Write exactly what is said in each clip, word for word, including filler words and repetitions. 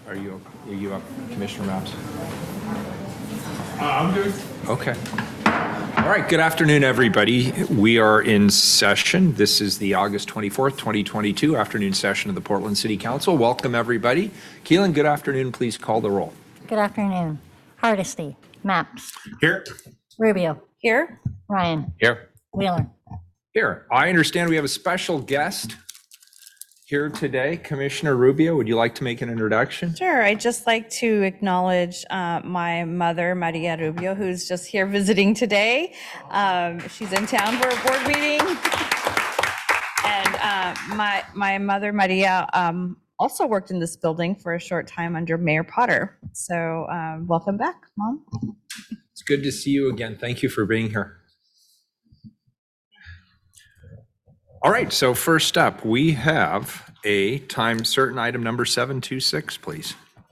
Are you, are you up, Commissioner Maps? Uh, I'm good. Okay. All right, good afternoon, everybody. We are in session. This is the August twenty-fourth, twenty twenty-two afternoon session of the Portland City Council. Welcome, everybody. Keelan, good afternoon. Please call the roll. Good afternoon. Hardesty. Maps. Here. Rubio. Here. Ryan. Here. Wheeler. Here. I understand we have a special guest here today. Commissioner Rubio, would you like to make an introduction? Sure. I'd just like to acknowledge uh, my mother, Maria Rubio, who's just here visiting today. Um, she's in town for a board meeting. And uh, my, my mother, Maria, um, also worked in this building for a short time under Mayor Potter. So um, welcome back, Mom. It's good to see you again. Thank you for being here. All right, so first up, we have a time certain item number seven two six, please.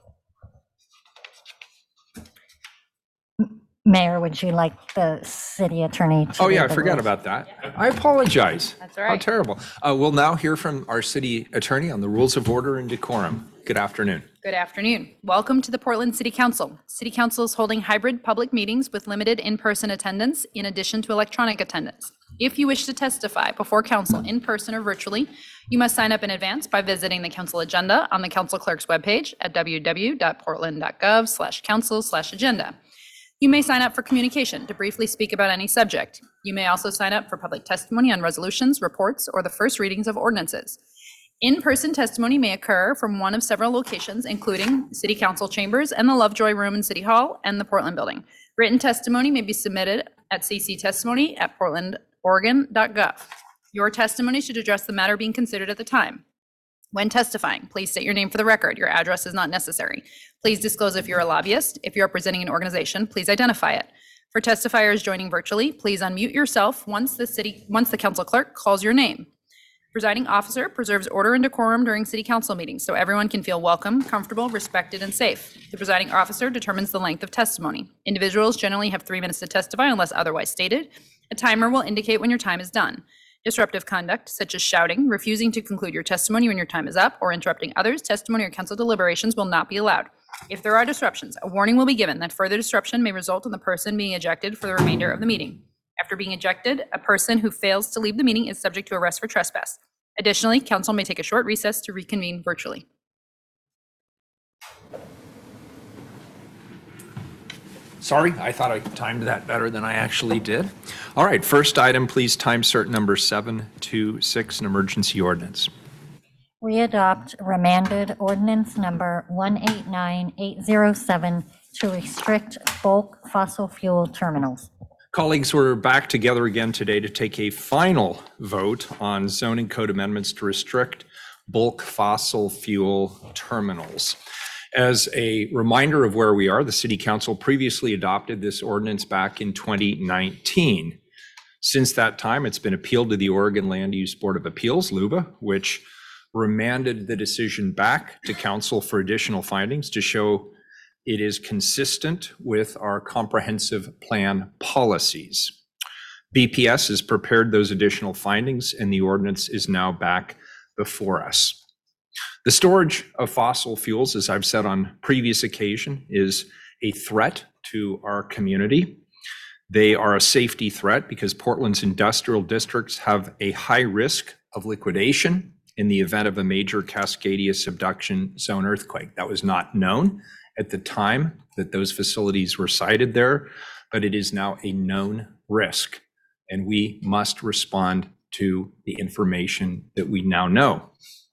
Mayor, would you like the city attorney to Oh, yeah, I read the forgot rules? about that. I apologize. That's all How right. terrible. Uh, We'll now hear from our city attorney on the rules of order and decorum. Good afternoon. Good afternoon. Welcome to the Portland City Council. City Council is holding hybrid public meetings with limited in-person attendance in addition to electronic attendance. If you wish to testify before council in person or virtually, you must sign up in advance by visiting the council agenda on the council clerk's webpage at w w w dot portland dot gov slash council slash agenda. You may sign up for communication to briefly speak about any subject. You may also sign up for public testimony on resolutions, reports, or the first readings of ordinances. In-person testimony may occur from one of several locations, including City Council chambers and the Lovejoy Room in City Hall and the Portland Building. Written testimony may be submitted at c c testimony at portland oregon dot gov. Your testimony should address the matter being considered at the time. When testifying, please state your name for the record. Your address is not necessary. Please disclose if you're a lobbyist. If you're representing an organization, please identify it. For testifiers joining virtually, please unmute yourself once the city, once the council clerk calls your name. Presiding officer preserves order and decorum during city council meetings so everyone can feel welcome, comfortable, respected, and safe. The presiding officer determines the length of testimony. Individuals generally have three minutes to testify unless otherwise stated. A timer will indicate when your time is done. Disruptive conduct, such as shouting, refusing to conclude your testimony when your time is up, or interrupting others' testimony or council deliberations will not be allowed. If there are disruptions, a warning will be given that further disruption may result in the person being ejected for the remainder of the meeting. After being ejected, a person who fails to leave the meeting is subject to arrest for trespass. Additionally, council may take a short recess to reconvene virtually. Sorry, I thought I timed that better than I actually did. All right, first item, please, time certain number seven two six, an emergency ordinance. We adopt remanded ordinance number one eight nine eight zero seven to restrict bulk fossil fuel terminals. Colleagues, we're back together again today to take a final vote on zoning code amendments to restrict bulk fossil fuel terminals. As a reminder of where we are, the City Council previously adopted this ordinance back in twenty nineteen. Since that time, it's been appealed to the Oregon Land Use Board of Appeals, L U B A, which remanded the decision back to council for additional findings to show it is consistent with our comprehensive plan policies. B P S has prepared those additional findings and the ordinance is now back before us. The storage of fossil fuels, as I've said on previous occasion, is a threat to our community. They are a safety threat because Portland's industrial districts have a high risk of liquidation in the event of a major Cascadia subduction zone earthquake. That was not known at the time that those facilities were sited there, but it is now a known risk, and we must respond to the information that we now know.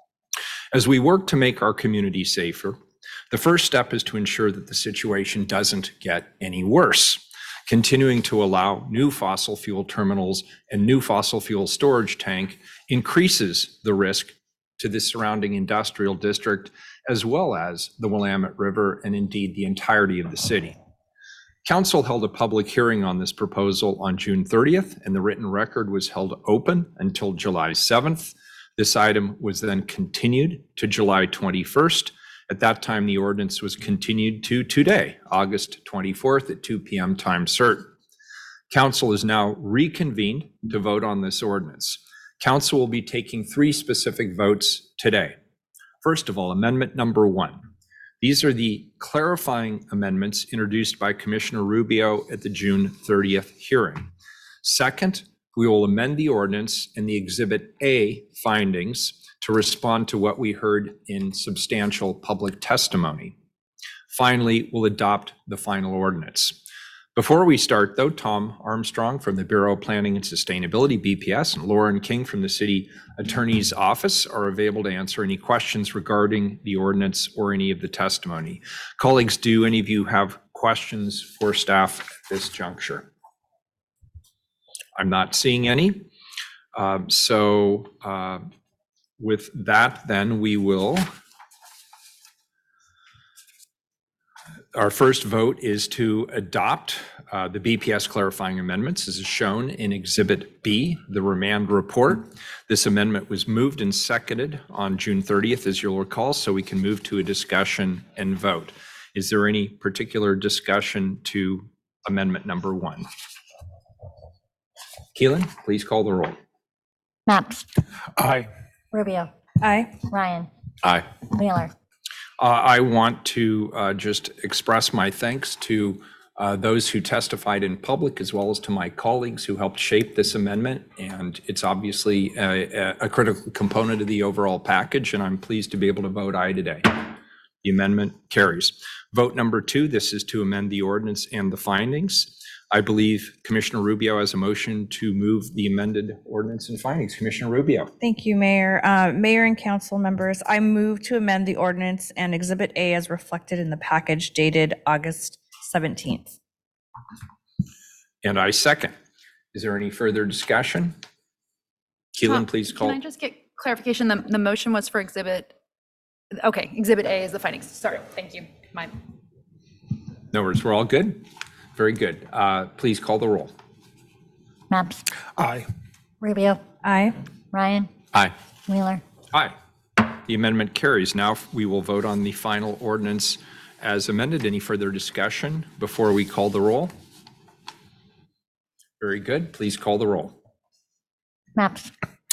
As we work to make our community safer, the first step is to ensure that the situation doesn't get any worse. Continuing to allow new fossil fuel terminals and new fossil fuel storage tank increases the risk to the surrounding industrial district, as well as the Willamette River and indeed the entirety of the city. Council held a public hearing on this proposal on June thirtieth, and the written record was held open until July seventh. This item was then continued to July twenty-first. At that time, the ordinance was continued to today, August twenty-fourth at two p m time certain. Council is now reconvened to vote on this ordinance. Council will be taking three specific votes today. First of all, amendment number one. These are the clarifying amendments introduced by Commissioner Rubio at the June thirtieth hearing. Second, we will amend the ordinance and the Exhibit A findings to respond to what we heard in substantial public testimony. Finally, we'll adopt the final ordinance. Before we start, though, Tom Armstrong from the Bureau of Planning and Sustainability, B P S, and Lauren King from the City Attorney's Office are available to answer any questions regarding the ordinance or any of the testimony. Colleagues, do any of you have questions for staff at this juncture? I'm not seeing any. Um, so uh, with that, then we will. Our first vote is to adopt uh, the B P S clarifying amendments as is shown in Exhibit B, the remand report. This amendment was moved and seconded on June thirtieth, as you'll recall, so we can move to a discussion and vote. Is there any particular discussion to amendment number one? Keelan, please call the roll. Maps, Aye. Rubio, Aye. Ryan, Aye. Wheeler. Uh, I want to uh, just express my thanks to uh, those who testified in public, as well as to my colleagues who helped shape this amendment. And it's obviously a, a critical component of the overall package, and I'm pleased to be able to vote aye today. The amendment carries. Vote number two, this is to amend the ordinance and the findings. I believe Commissioner Rubio has a motion to move the amended ordinance and findings. Commissioner Rubio. Thank you, Mayor. Uh, Mayor and council members, I move to amend the ordinance and Exhibit A as reflected in the package dated August seventeenth. And I second. Is there any further discussion? Keelan, Tom, please call. Can I just get clarification? The, the motion was for Exhibit, okay, Exhibit A is the findings. Sorry, thank you. My, No worries, we're all good? Very good. Uh, Please call the roll. Maps, Aye. Rubio, Aye. Ryan, Aye. Wheeler. Aye. The amendment carries. Now we will vote on the final ordinance as amended. Any further discussion before we call the roll? Very good. Please call the roll. Maps,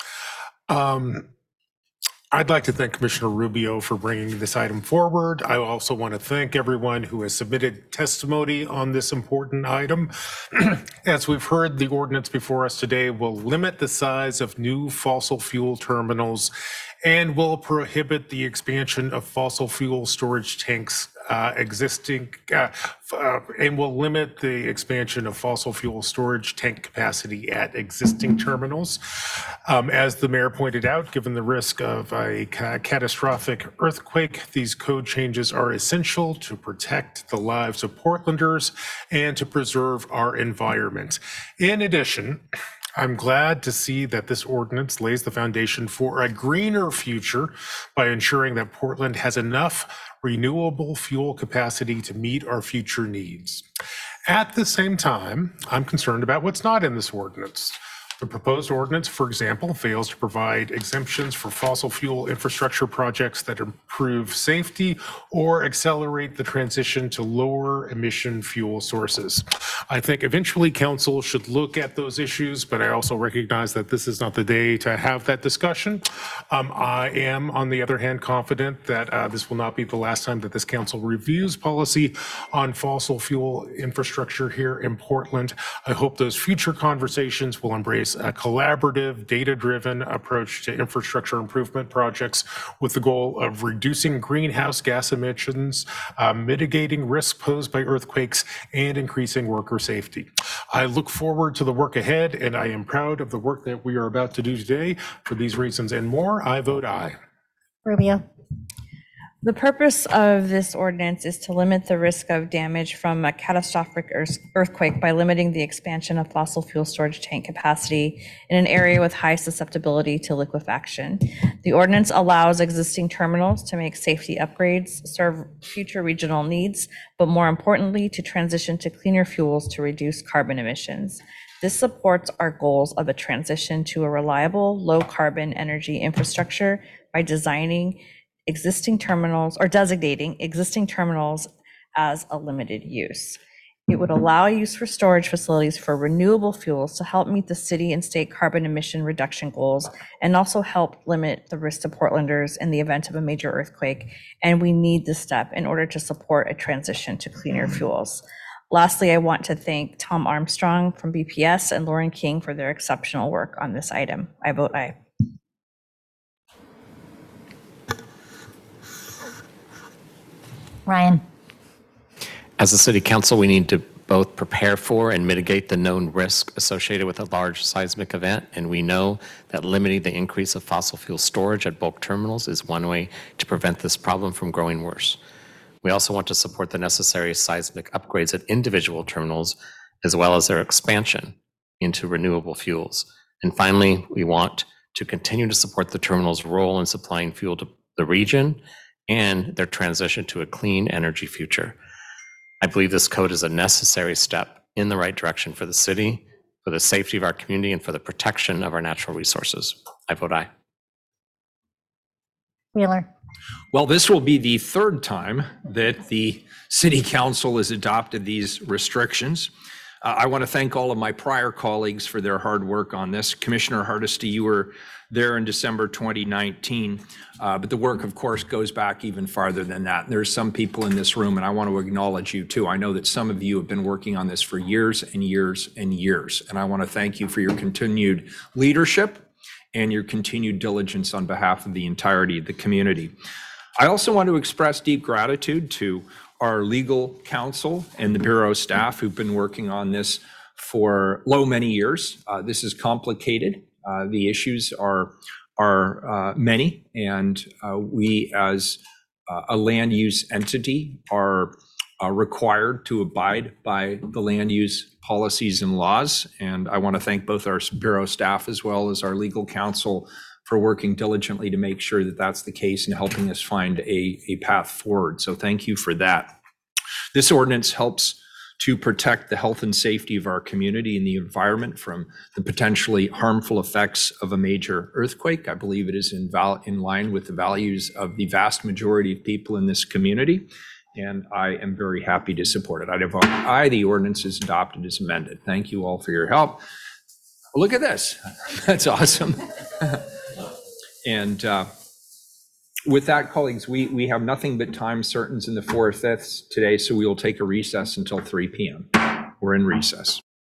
Um, I'd like to thank Commissioner Rubio for bringing this item forward. I also want to thank everyone who has submitted testimony on this important item. As we've heard, the ordinance before us today will limit the size of new fossil fuel terminals and will prohibit the expansion of fossil fuel storage tanks uh, existing uh, uh, and will limit the expansion of fossil fuel storage tank capacity at existing terminals. Um, as the mayor pointed out, given the risk of a ca- catastrophic earthquake, these code changes are essential to protect the lives of Portlanders and to preserve our environment. In addition, I'm glad to see that this ordinance lays the foundation for a greener future by ensuring that Portland has enough renewable fuel capacity to meet our future needs. At the same time, I'm concerned about what's not in this ordinance. The proposed ordinance, for example, fails to provide exemptions for fossil fuel infrastructure projects that improve safety or accelerate the transition to lower emission fuel sources. I think eventually council should look at those issues, but I also recognize that this is not the day to have that discussion. Um, I am, on the other hand, confident that uh, this will not be the last time that this council reviews policy on fossil fuel infrastructure here in Portland. I hope those future conversations will embrace a collaborative, data-driven approach to infrastructure improvement projects with the goal of reducing greenhouse gas emissions, uh, mitigating risk posed by earthquakes, and increasing worker safety. I look forward to the work ahead, and I am proud of the work that we are about to do today. For these reasons and more, I vote aye. Rubio, The purpose of this ordinance is to limit the risk of damage from a catastrophic earth- earthquake by limiting the expansion of fossil fuel storage tank capacity in an area with high susceptibility to liquefaction. The ordinance allows existing terminals to make safety upgrades, serve future regional needs, but more importantly, to transition to cleaner fuels to reduce carbon emissions. This supports our goals of a transition to a reliable, low-carbon energy infrastructure by designing existing terminals or designating existing terminals as a limited use. It would allow use for storage facilities for renewable fuels to help meet the city and state carbon emission reduction goals and also help limit the risk to Portlanders in the event of a major earthquake. And we need this step in order to support a transition to cleaner fuels. Lastly, I want to thank Tom Armstrong from B P S and Lauren King for their exceptional work on this item. I vote aye. Ryan, As a city council, we need to both prepare for and mitigate the known risk associated with a large seismic event, and we know that limiting the increase of fossil fuel storage at bulk terminals is one way to prevent this problem from growing worse. We also want to support the necessary seismic upgrades at individual terminals, as well as their expansion into renewable fuels. And finally, we want to continue to support the terminal's role in supplying fuel to the region and their transition to a clean energy future. I believe this code is a necessary step in the right direction for the city, for the safety of our community, and for the protection of our natural resources. I vote aye. Wheeler, Well, this will be the third time that the city council has adopted these restrictions. Uh, I want to thank all of my prior colleagues for their hard work on this. Commissioner Hardesty, you were there in December twenty nineteen, uh, but the work, of course, goes back even farther than that. And there's some people in this room, and I want to acknowledge you too. I know that some of you have been working on this for years and years and years, and I want to thank you for your continued leadership and your continued diligence on behalf of the entirety of the community. I also want to express deep gratitude to our legal counsel and the Bureau staff who've been working on this for low many years. Uh, this is complicated. Uh, the issues are, are uh, many, and uh, we as uh, a land use entity are uh, required to abide by the land use policies and laws. And I want to thank both our Bureau staff as well as our legal counsel for working diligently to make sure that that's the case and helping us find a, a path forward. So thank you for that. This ordinance helps to protect the health and safety of our community and the environment from the potentially harmful effects of a major earthquake. I believe it is in, val- in line with the values of the vast majority of people in this community, and I am very happy to support it. I vote aye, the ordinance is adopted as amended. Thank you all for your help. Look at this. That's awesome. And uh, with that, colleagues, we, we have nothing but time certains in the four-fifths today, so we will take a recess until three p.m. We're in recess.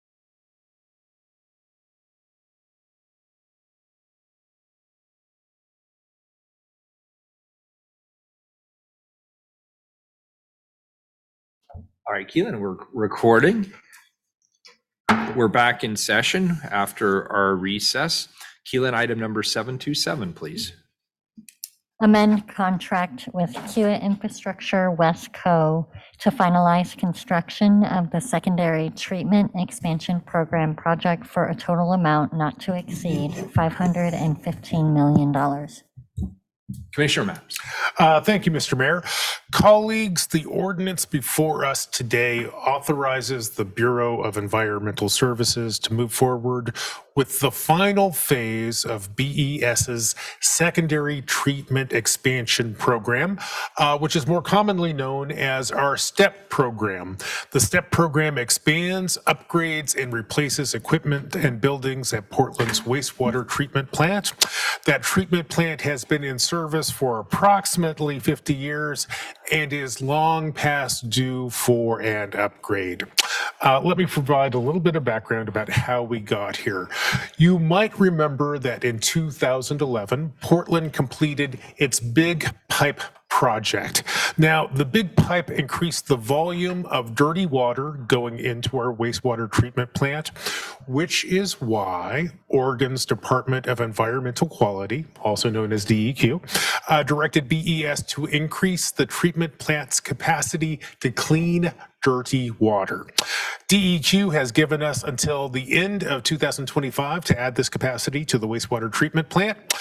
All right, Keelan, we're recording. We're back in session after our recess. Keelan, item number seven two seven, please. amend contract with Kiewit Infrastructure West Co. to finalize construction of the secondary treatment expansion program project for a total amount not to exceed five hundred fifteen million dollars. Commissioner Maps. Uh, Thank you, Mister Mayor. Colleagues, the ordinance before us today authorizes the Bureau of Environmental Services to move forward with the final phase of B E S's Secondary Treatment Expansion Program, uh, which is more commonly known as our STEP program. The STEP program expands, upgrades, and replaces equipment and buildings at Portland's wastewater treatment plant. That treatment plant has been in service for approximately fifty years and is long past due for an upgrade. Uh, let me provide a little bit of background about how we got here. You might remember that in two thousand eleven, Portland completed its Big Pipe project. Now, the Big Pipe increased the volume of dirty water going into our wastewater treatment plant, which is why Oregon's Department of Environmental Quality, also known as D E Q, uh, directed B E S to increase the treatment plant's capacity to clean dirty water. D E Q has given us until the end of two thousand twenty-five to add this capacity to the wastewater treatment plant.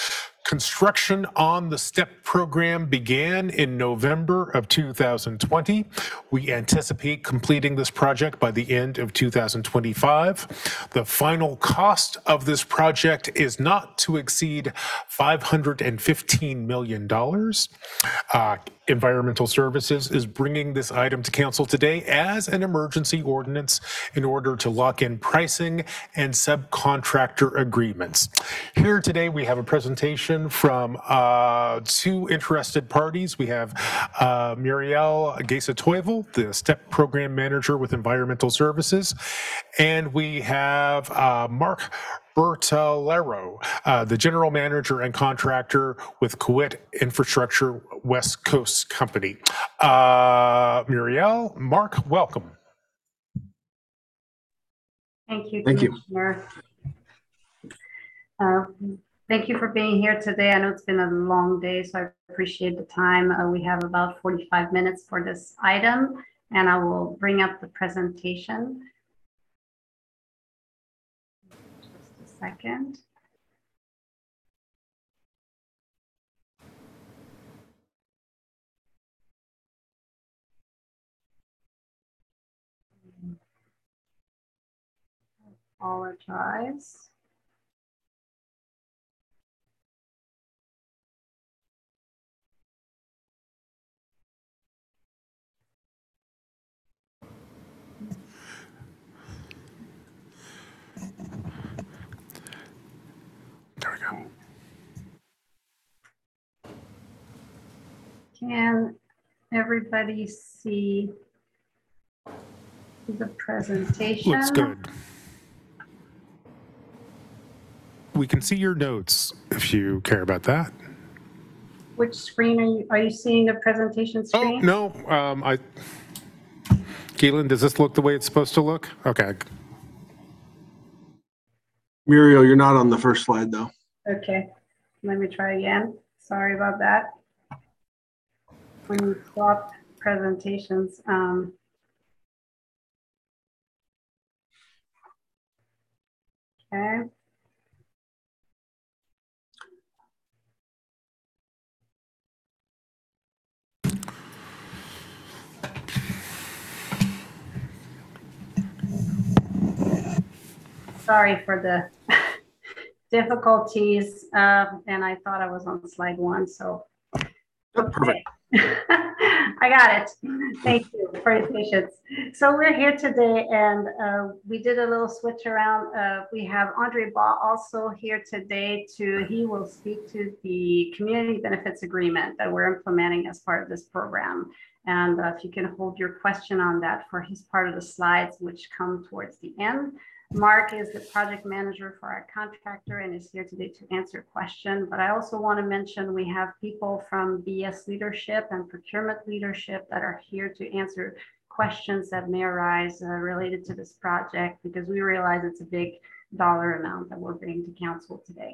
Construction on the STEP program began in November of two thousand twenty. We anticipate completing this project by the end of two thousand twenty-five. The final cost of this project is not to exceed five hundred fifteen million dollars. Uh, Environmental Services is bringing this item to council today as an emergency ordinance in order to lock in pricing and subcontractor agreements. Here today, we have a presentation from uh, two interested parties. We have uh, Muriel Gesa-Toivel, the STEP Program Manager with Environmental Services, and we have uh, Mark Bertolero, uh, the General Manager and Contractor with Kiewit Infrastructure West Coast Company. Uh, Muriel, Mark, welcome. Thank you, Thank you. Commissioner. Uh, thank you for being here today. I know it's been a long day, so I appreciate the time. Uh, we have about forty-five minutes for this item, and I will bring up the presentation. Just a second. Apologize. There we go. Can everybody see the presentation? Looks good. We can see your notes if you care about that. Which screen are you, are you seeing the presentation Oh, screen? no, um, I, Keelan, does this look the way it's supposed to look? Okay. Muriel, you're not on the first slide though. Okay, let me try again. Sorry about that. When you swap presentations, um, okay. Sorry for the difficulties, uh, and I thought I was on slide one, so. Yep, perfect. I got it. Thank you for your patience. So we're here today, and uh, we did a little switch around. Uh, we have Andre Baugh also here today. To he will speak to the community benefits agreement that we're implementing as part of this program. And uh, if you can hold your question on that for his part of the slides, which come towards the end. Mark is the project manager for our contractor and is here today to answer a question. But I also want to mention we have people from B S leadership and procurement leadership that are here to answer questions that may arise uh, related to this project, because we realize it's a big dollar amount that we're bringing to council today.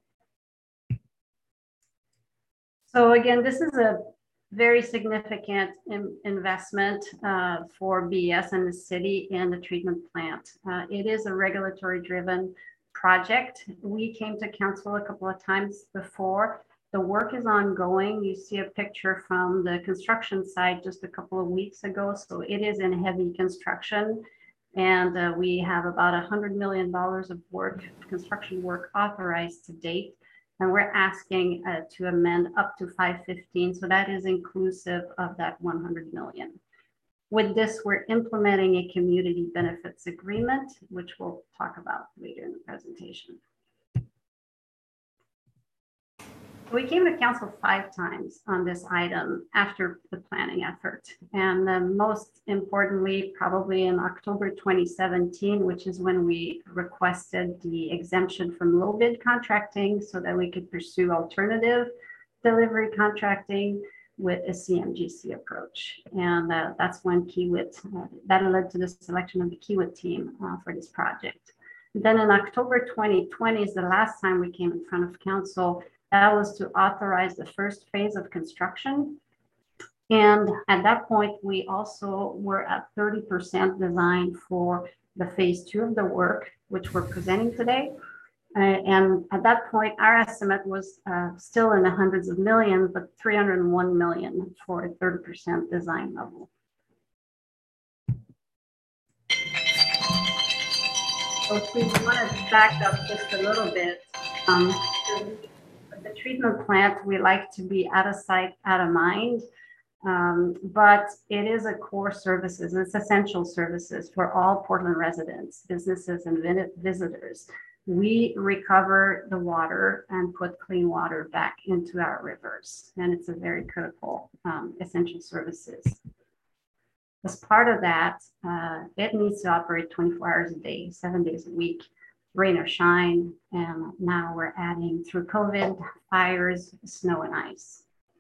So again, this is a very significant in, investment uh, for B S and the city in the treatment plant. Uh, it is a regulatory driven project. We came to council a couple of times before. The work is ongoing. You see a picture from the construction site just a couple of weeks ago. So it is in heavy construction. And uh, we have about one hundred million dollars of work, construction work authorized to date. And we're asking uh, to amend up to five fifteen. So that is inclusive of that one hundred million. With this, we're implementing a community benefits agreement, which we'll talk about later in the presentation. We came to council five times on this item after the planning effort. And then most importantly, probably in October twenty seventeen, which is when we requested the exemption from low bid contracting so that we could pursue alternative delivery contracting with a C M G C approach. And uh, that's when Kiewit, uh, that led to the selection of the Kiewit team uh, for this project. Then in October twenty twenty is the last time we came in front of council. That was to authorize the first phase of construction. And at that point, we also were at thirty percent design for the phase two of the work, which we're presenting today. Uh, and at that point, our estimate was uh, still in the hundreds of millions, but three hundred one million for a thirty percent design level. So if we want to back up just a little bit, um, the, the treatment plant, we like to be out of sight, out of mind. Um, but it is a core services, it's essential services for all Portland residents, businesses, and visitors. We recover the water and put clean water back into our rivers, and it's a very critical um, essential services. As part of that, uh, it needs to operate twenty-four hours a day, seven days a week, rain or shine, and now we're adding through COVID, fires, snow and ice.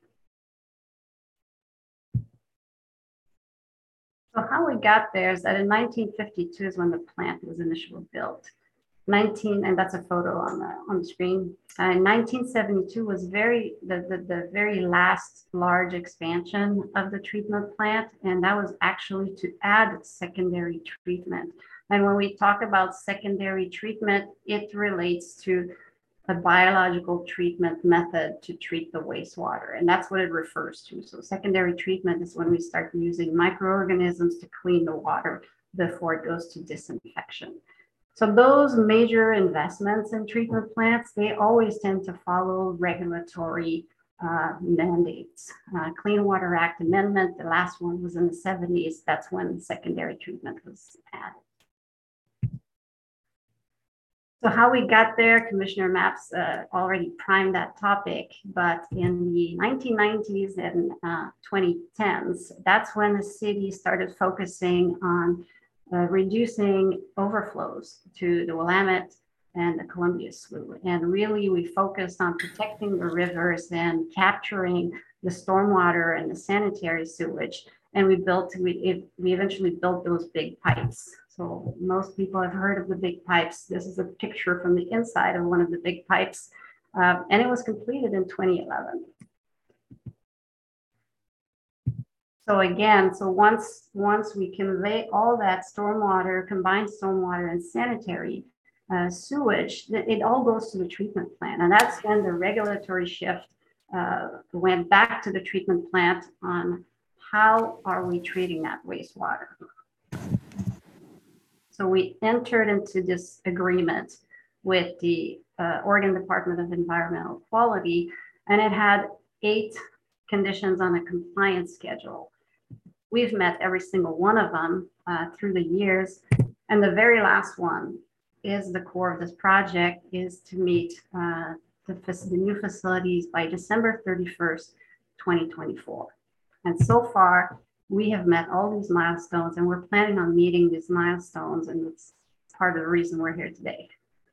So how we got there is that in nineteen fifty-two is when the plant was initially built. nineteen, and that's a photo on the on the screen. Uh, nineteen seventy-two was very the, the the very last large expansion of the treatment plant, and that was actually to add secondary treatment. And when we talk about secondary treatment, it relates to a biological treatment method to treat the wastewater. And that's what it refers to. So secondary treatment is when we start using microorganisms to clean the water before it goes to disinfection. So those major investments in treatment plants, they always tend to follow regulatory uh, mandates. Uh, Clean Water Act amendment, the last one was in the seventies. That's when secondary treatment was added. So how we got there, Commissioner Maps uh, already primed that topic, but in the nineteen nineties and uh, twenty tens, that's when the city started focusing on uh, reducing overflows to the Willamette and the Columbia Slough. And really we focused on protecting the rivers and capturing the stormwater and the sanitary sewage. And we built, we, we eventually built those big pipes. So most people have heard of the big pipes. This is a picture from the inside of one of the big pipes. Uh, and it was completed in twenty eleven. So again, so once, once we convey all that stormwater, combined stormwater and sanitary uh, sewage, it all goes to the treatment plant. And that's when the regulatory shift uh, went back to the treatment plant on how are we treating that wastewater. So we entered into this agreement with the uh, Oregon Department of Environmental Quality, and it had eight conditions on a compliance schedule. We've met every single one of them uh, through the years. And the very last one is the core of this project, is to meet uh, the, the new facilities by December thirty-first, twenty twenty-four. And so far, we have met all these milestones, and we're planning on meeting these milestones, and it's part of the reason we're here today.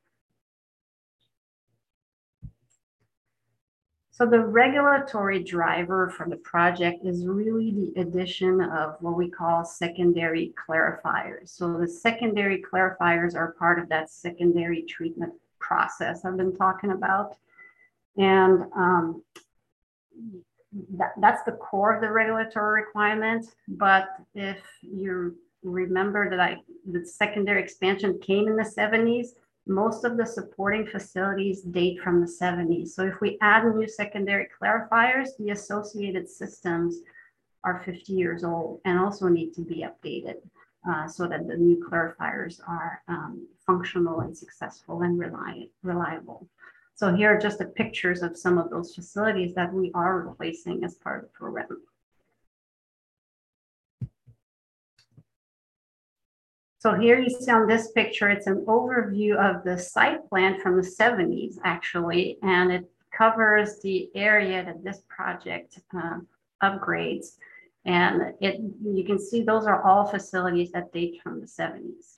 So the regulatory driver for the project is really the addition of what we call secondary clarifiers. So the secondary clarifiers are part of that secondary treatment process I've been talking about. And um, That, that's the core of the regulatory requirement. But if you remember that I, the secondary expansion came in the seventies, most of the supporting facilities date from the seventies. So if we add new secondary clarifiers, the associated systems are fifty years old and also need to be updated uh, so that the new clarifiers are um, functional and successful and reli- reliable. So here are just the pictures of some of those facilities that we are replacing as part of the program. So here you see on this picture, it's an overview of the site plan from the seventies actually, and it covers the area that this project uh, upgrades. And it, you can see those are all facilities that date from the seventies.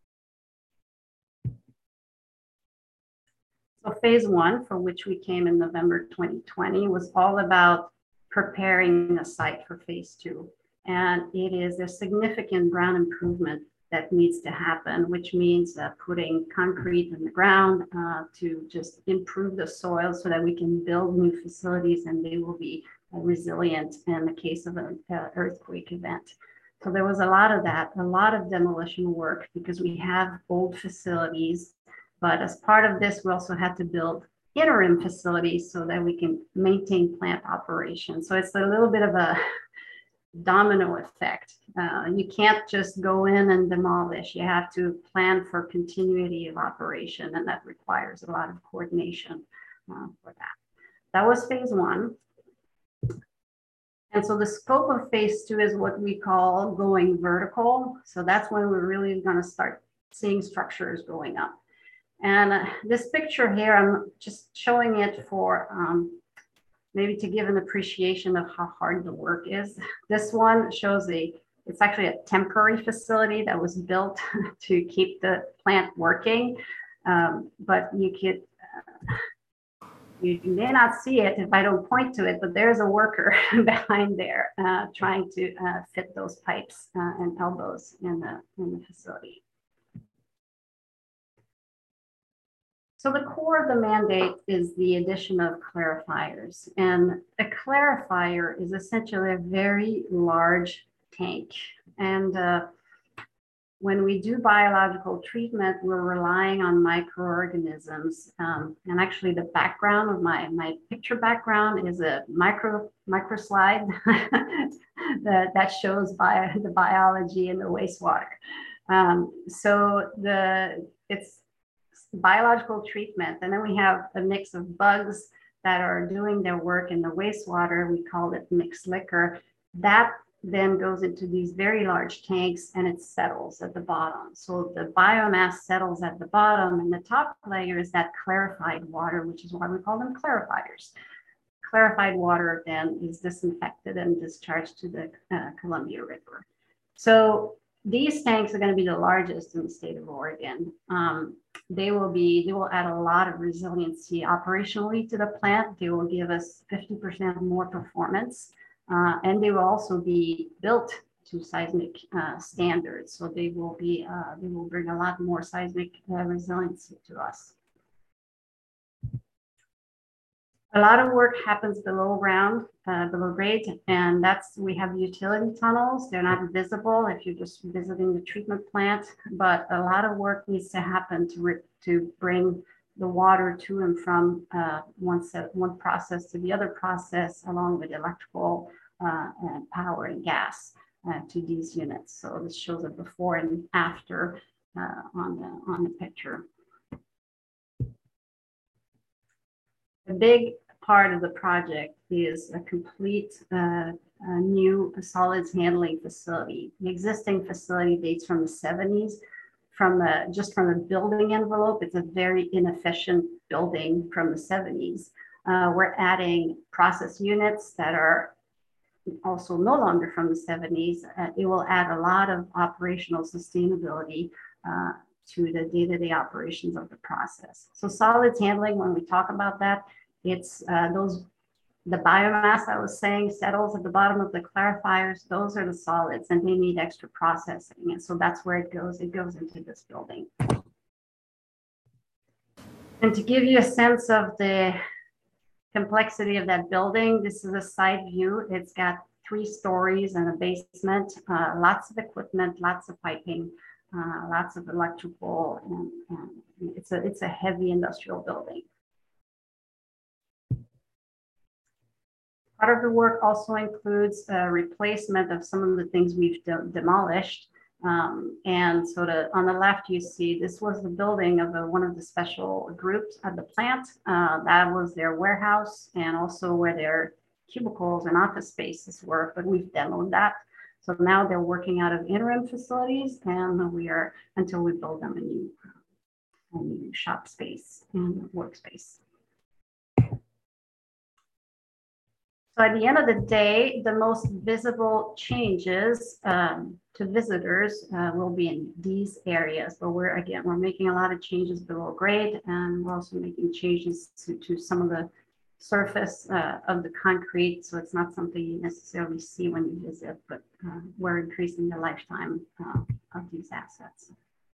So phase one, for which we came in November twenty twenty, was all about preparing the site for phase two. And it is a significant ground improvement that needs to happen, which means uh, putting concrete in the ground uh, to just improve the soil so that we can build new facilities and they will be uh, resilient in the case of an uh, earthquake event. So there was a lot of that, a lot of demolition work because we have old facilities, But as part of this, we also had to build interim facilities so that we can maintain plant operations. So it's a little bit of a domino effect. Uh, you can't just go in and demolish. You have to plan for continuity of operation, and that requires a lot of coordination uh, for that. That was phase one. And so the scope of phase two is what we call going vertical. So that's when we're really going to start seeing structures going up. And uh, this picture here, I'm just showing it for um, maybe to give an appreciation of how hard the work is. This one shows a, it's actually a temporary facility that was built to keep the plant working. Um, but you could, uh, you may not see it if I don't point to it, but there's a worker behind there uh, trying to uh, fit those pipes uh, and elbows in the, in the facility. So the core of the mandate is the addition of clarifiers. And a clarifier is essentially a very large tank. And uh, when we do biological treatment, we're relying on microorganisms. Um, and actually the background of my, my picture background is a micro, micro slide that, that shows bio, the biology in the wastewater. Um, so the, it's, biological treatment, and then we have a mix of bugs that are doing their work in the wastewater. We call it mixed liquor. That then goes into these very large tanks and it settles at the bottom. So the biomass settles at the bottom, and the top layer is that clarified water, which is why we call them clarifiers. Clarified water then is disinfected and discharged to the uh, Columbia River. So these tanks are going to be the largest in the state of Oregon. Um, they will be, they will add a lot of resiliency operationally to the plant. They will give us fifty percent more performance, uh, and they will also be built to seismic uh, standards. So they will be, uh, they will bring a lot more seismic uh, resiliency to us. A lot of work happens below ground, uh, below grade, and that's, we have utility tunnels. They're not visible if you're just visiting the treatment plant, but a lot of work needs to happen to, to bring the water to and from uh, one, set, one process to the other process, along with electrical uh, and power and gas uh, to these units. So this shows a before and after uh, on, the, on the picture. The big part of the project is a complete uh, a new solids handling facility. The existing facility dates from the seventies. From a, just from a building envelope, it's a very inefficient building from the seventies. Uh, we're adding process units that are also no longer from the seventies. Uh, it will add a lot of operational sustainability uh, to the day-to-day operations of the process. So solids handling, when we talk about that, it's uh, those, the biomass I was saying settles at the bottom of the clarifiers. Those are the solids, and they need extra processing. And so that's where it goes. It goes into this building. And to give you a sense of the complexity of that building, this is a side view. It's got three stories and a basement, uh, lots of equipment, lots of piping, uh, lots of electrical, and, and it's a it's a heavy industrial building. Part of the work also includes a replacement of some of the things we've de demolished. Um, and so the, on the left, you see this was the building of a, one of the special groups at the plant. Uh, that was their warehouse and also where their cubicles and office spaces were, but we've demoed that. So now they're working out of interim facilities, and we are, until we build them a new, a new shop space and workspace. So at the end of the day, the most visible changes um, to visitors uh, will be in these areas. But we're, again, we're making a lot of changes below grade, and we're also making changes to, to some of the surface uh, of the concrete. So it's not something you necessarily see when you visit, but uh, we're increasing the lifetime uh, of these assets.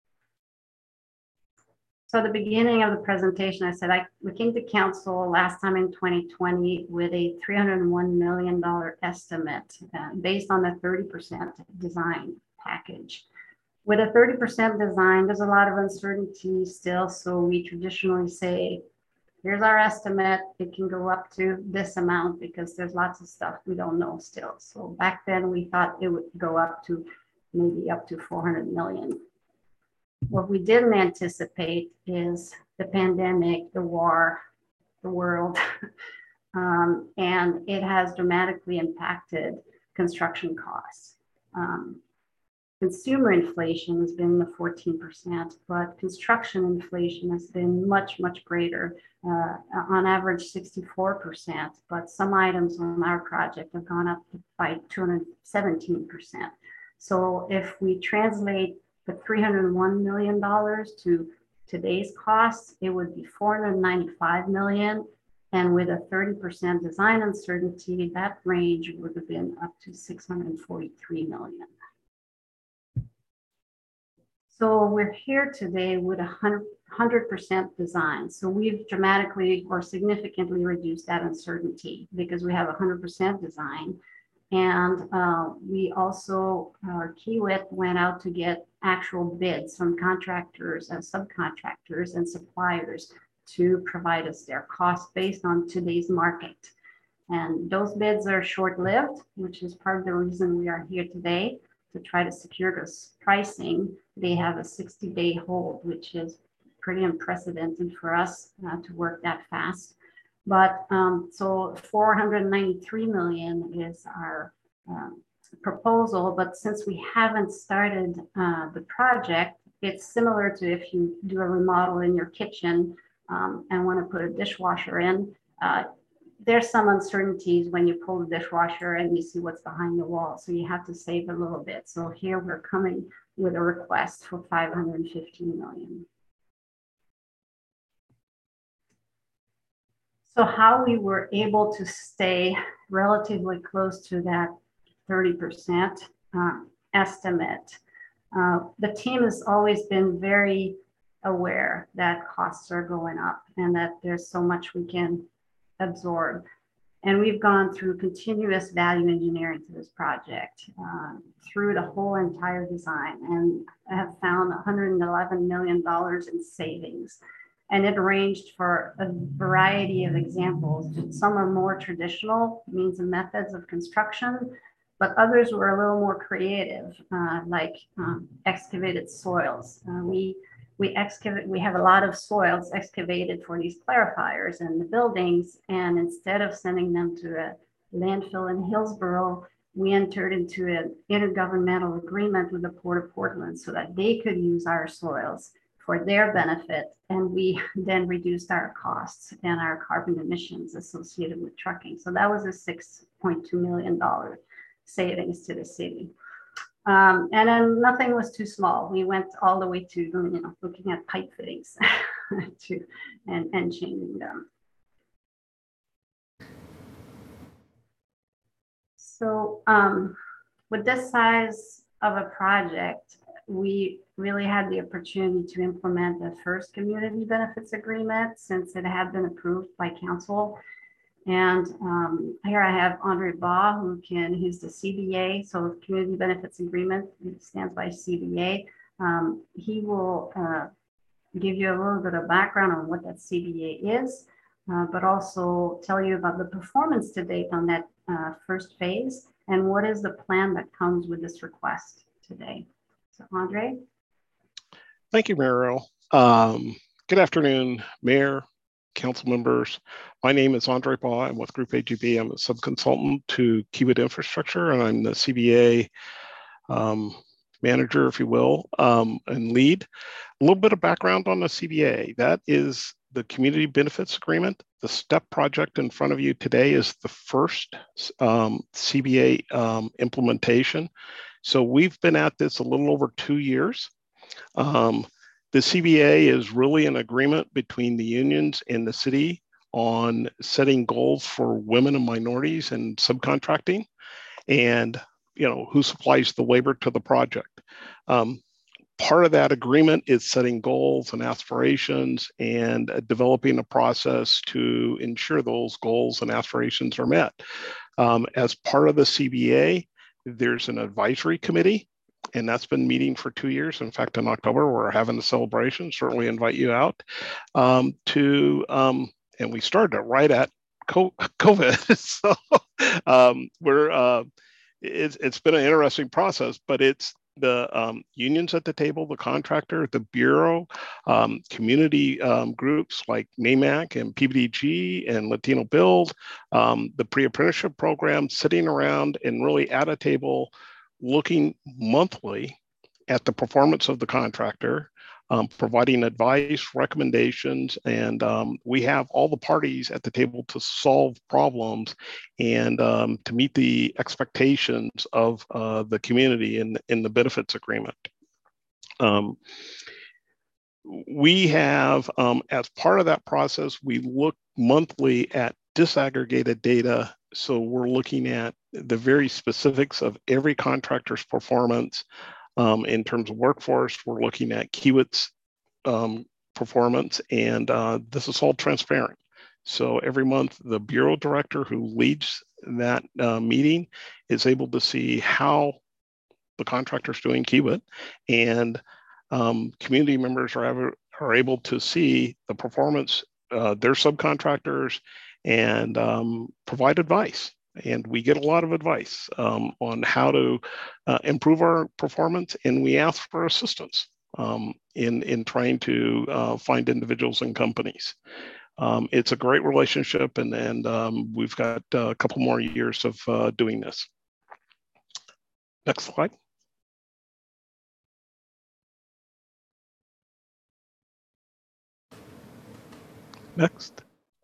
So at the beginning of the presentation, I said I we came to council last time in twenty twenty with a three hundred one million dollar estimate uh, based on the thirty percent design package. With a thirty percent design, there's a lot of uncertainty still. So we traditionally say, here's our estimate. It can go up to this amount because there's lots of stuff we don't know still. So back then we thought it would go up to maybe up to four hundred million. What we didn't anticipate is the pandemic, the war, the world, um, and it has dramatically impacted construction costs. Um, Consumer inflation has been the fourteen percent, but construction inflation has been much, much greater, uh, on average sixty-four percent, but some items on our project have gone up by two hundred seventeen percent. So if we translate the three hundred one million dollars to today's costs, it would be four hundred ninety-five million dollars. And with a thirty percent design uncertainty, that range would have been up to six hundred forty-three million dollars. So we're here today with a one hundred percent design. So we've dramatically or significantly reduced that uncertainty because we have a one hundred percent design. And uh, we also, our Kiewit went out to get actual bids from contractors and subcontractors and suppliers to provide us their costs based on today's market. And those bids are short-lived, which is part of the reason we are here today, to try to secure this pricing. They have a sixty day hold, which is pretty unprecedented for us uh, to work that fast. But um, so four hundred ninety-three million is our um, proposal. But since we haven't started uh, the project, it's similar to if you do a remodel in your kitchen um, and want to put a dishwasher in. Uh, There's some uncertainties when you pull the dishwasher and you see what's behind the wall. So you have to save a little bit. So here we're coming with a request for five hundred fifteen million. So how we were able to stay relatively close to that thirty percent uh, estimate. Uh, the team has always been very aware that costs are going up and that there's so much we can absorb. And we've gone through continuous value engineering to this project uh, through the whole entire design and have found one hundred eleven million dollars in savings. And it ranged for a variety of examples. Some are more traditional means and methods of construction, but others were a little more creative, uh, like um, excavated soils. Uh, we We excavate, we have a lot of soils excavated for these clarifiers in the buildings. And instead of sending them to a landfill in Hillsborough, we entered into an intergovernmental agreement with the Port of Portland so that they could use our soils for their benefit. And we then reduced our costs and our carbon emissions associated with trucking. So that was a six point two million dollars savings to the city. Um, and then nothing was too small. We went all the way to, you know, looking at pipe fittings to, and, and changing them. So um, with this size of a project, we really had the opportunity to implement the first community benefits agreement since it had been approved by council. And um, here I have Andre Baugh, who can, who's the C B A, so Community Benefits Agreement, it stands by C B A. Um, he will uh, give you a little bit of background on what that C B A is, uh, but also tell you about the performance to date on that uh, first phase and what is the plan that comes with this request today. So Andre. Thank you, Mariel. Um, good afternoon, Mayor, council members. My name is Andre Baugh. I'm with Group A G B. I'm a subconsultant to Kiewit Infrastructure, and I'm the C B A um, manager, if you will, um, and lead. A little bit of background on the C B A. That is the Community Benefits Agreement. The STEP project in front of you today is the first um, C B A um, implementation. So we've been at this a little over two years. Um, The C B A is really an agreement between the unions and the city on setting goals for women and minorities and subcontracting, and you know who supplies the labor to the project. Um, part of that agreement is setting goals and aspirations and uh, developing a process to ensure those goals and aspirations are met. Um, as part of the C B A, there's an advisory committee and that's been meeting for two years. In fact, in October, we're having a celebration. Certainly invite you out um, to, um, and we started it right at COVID. So um, we're, uh, it's, it's been an interesting process, but it's the um, unions at the table, the contractor, the Bureau, um, community um, groups like NAMAC and P B D G and Latino Build, um, the pre-apprenticeship program, sitting around and really at a table looking monthly at the performance of the contractor, um, providing advice, recommendations, and um, we have all the parties at the table to solve problems and um, to meet the expectations of uh, the community in, in the benefits agreement. Um, we have, um, as part of that process, we look monthly at disaggregated data. So we're looking at the very specifics of every contractor's performance. Um, in terms of workforce, we're looking at Kiewit's um, performance, and uh, this is all transparent. So every month, the Bureau Director who leads that uh, meeting is able to see how the contractor's doing Kiewit, and um, community members are, ever, are able to see the performance, uh, their subcontractors, and um, provide advice. And we get a lot of advice um, on how to uh, improve our performance, and we ask for assistance um, in, in trying to uh, find individuals and companies. Um, it's a great relationship, and, and um, we've got a couple more years of uh, doing this. Next slide. Next.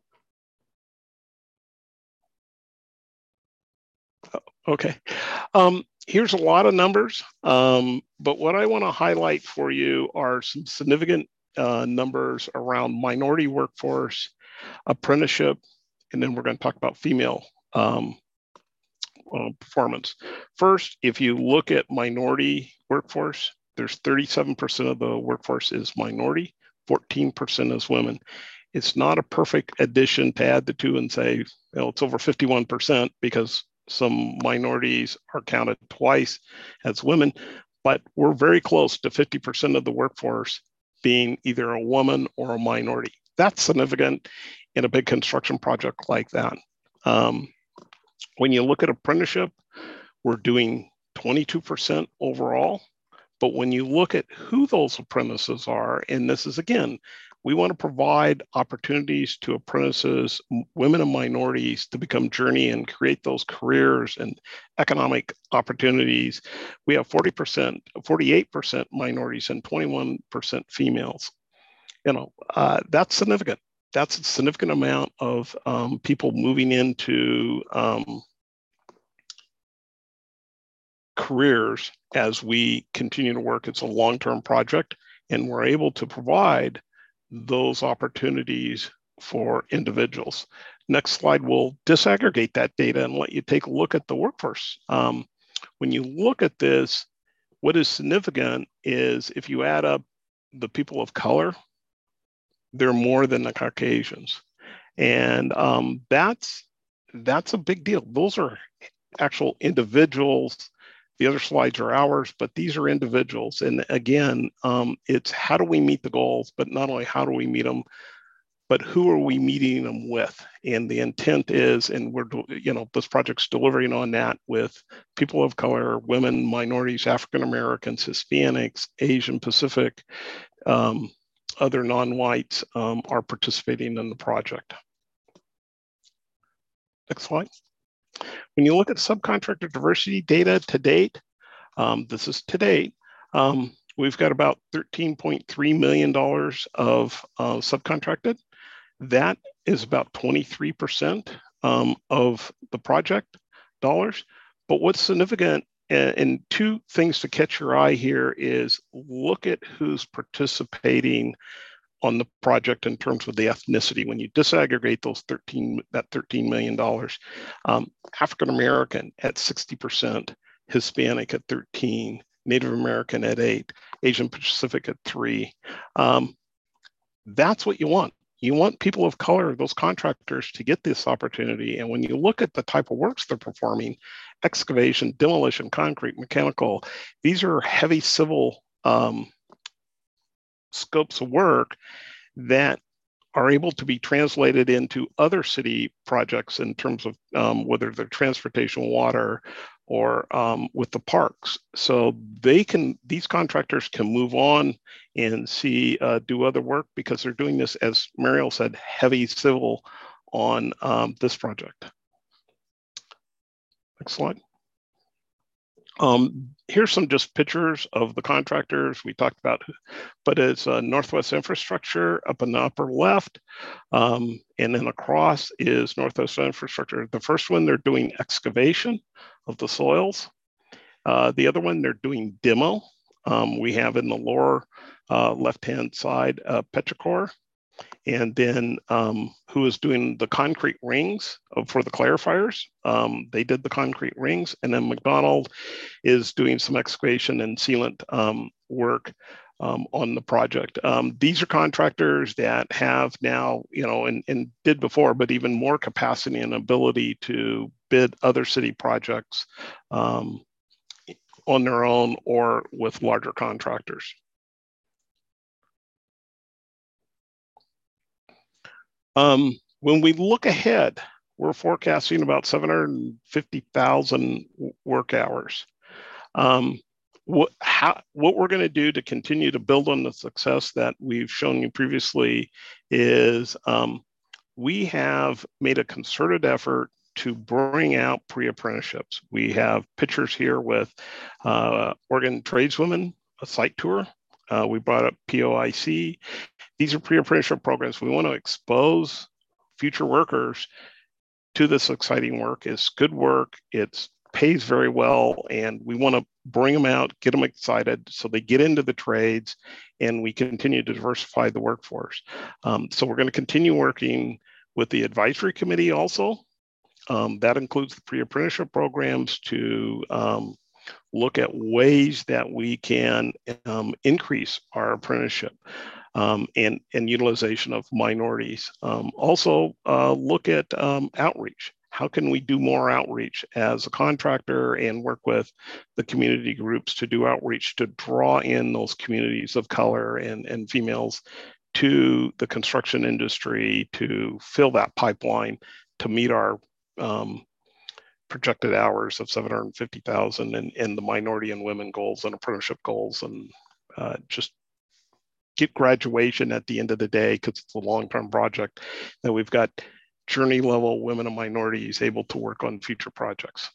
Okay, um, here's a lot of numbers, um, but what I want to highlight for you are some significant uh, numbers around minority workforce, apprenticeship, and then we're going to talk about female um, uh, performance. First, if you look at minority workforce, there's thirty-seven percent of the workforce is minority, fourteen percent is women. It's not a perfect addition to add the two and say, well, it's over fifty-one percent because some minorities are counted twice as women, but we're very close to fifty percent of the workforce being either a woman or a minority. That's significant in a big construction project like that. Um, when you look at apprenticeship, we're doing twenty-two percent overall, but when you look at who those apprentices are, and this is again, we want to provide opportunities to apprentices, women and minorities, to become journey and create those careers and economic opportunities. We have forty percent, forty-eight percent minorities and twenty-one percent females. You know, uh, that's significant. That's a significant amount of um, people moving into um, careers as we continue to work. It's a long-term project, and we're able to provide those opportunities for individuals. Next slide will disaggregate that data and let you take a look at the workforce. Um, when you look at this, what is significant is if you add up the people of color, they're more than the Caucasians. And um, that's, that's a big deal. Those are actual individuals. The other slides are ours, but these are individuals. And again, um, it's how do we meet the goals, but not only how do we meet them, but who are we meeting them with? And the intent is, and we're, you know, this project's delivering on that with people of color, women, minorities, African-Americans, Hispanics, Asian Pacific, um, other non-whites um, are participating in the project. Next slide. When you look at subcontractor diversity data to date, um, this is to date, um, we've got about thirteen point three million dollars of uh, subcontracted. That is about twenty-three percent um, of the project dollars. But what's significant, and, and two things to catch your eye here is look at who's participating on the project in terms of the ethnicity. When you disaggregate those thirteen, that thirteen million dollars, um, African-American at sixty percent, Hispanic at thirteen, Native American at eight, Asian Pacific at three. Um, that's what you want. You want people of color, those contractors, to get this opportunity. And when you look at the type of works they're performing, excavation, demolition, concrete, mechanical. These are heavy civil um, scopes of work that are able to be translated into other city projects in terms of um, whether they're transportation, water, or um, with the parks. So they can, these contractors can move on and see, uh, do other work because they're doing this, as Mariel said, heavy civil on um, this project. Next slide. Um, here's some just pictures of the contractors we talked about, but it's uh, Northwest Infrastructure up in the upper left. Um, and then across is Northwest Infrastructure. The first one, they're doing excavation of the soils. Uh, the other one, they're doing demo. Um, we have in the lower uh, left-hand side, uh, Petrichor. And then um, who is doing the concrete rings for the clarifiers. Um, they did the concrete rings. And then McDonald is doing some excavation and sealant um, work um, on the project. Um, these are contractors that have now, you know, and, and did before, but even more capacity and ability to bid other city projects um, on their own or with larger contractors. Um, when we look ahead, we're forecasting about seven hundred fifty thousand work hours. Um, what, how, what we're going to do to continue to build on the success that we've shown you previously is um, we have made a concerted effort to bring out pre-apprenticeships. We have pictures here with uh, Oregon tradeswomen, a site tour. Uh, we brought up P O I C. These are pre-apprenticeship programs. We want to expose future workers to this exciting work. It's good work. It pays very well. And we want to bring them out, get them excited so they get into the trades and we continue to diversify the workforce. Um, so we're going to continue working with the advisory committee also. Um, that includes the pre-apprenticeship programs to um, look at ways that we can um, increase our apprenticeship. Um, and, and utilization of minorities. Um, also uh, look at um, outreach. How can we do more outreach as a contractor and work with the community groups to do outreach to draw in those communities of color and, and females to the construction industry to fill that pipeline to meet our um, projected hours of seven hundred fifty thousand and, and the minority and women goals and apprenticeship goals and uh, just get graduation at the end of the day because it's a long-term project that we've got journey level women and minorities able to work on future projects.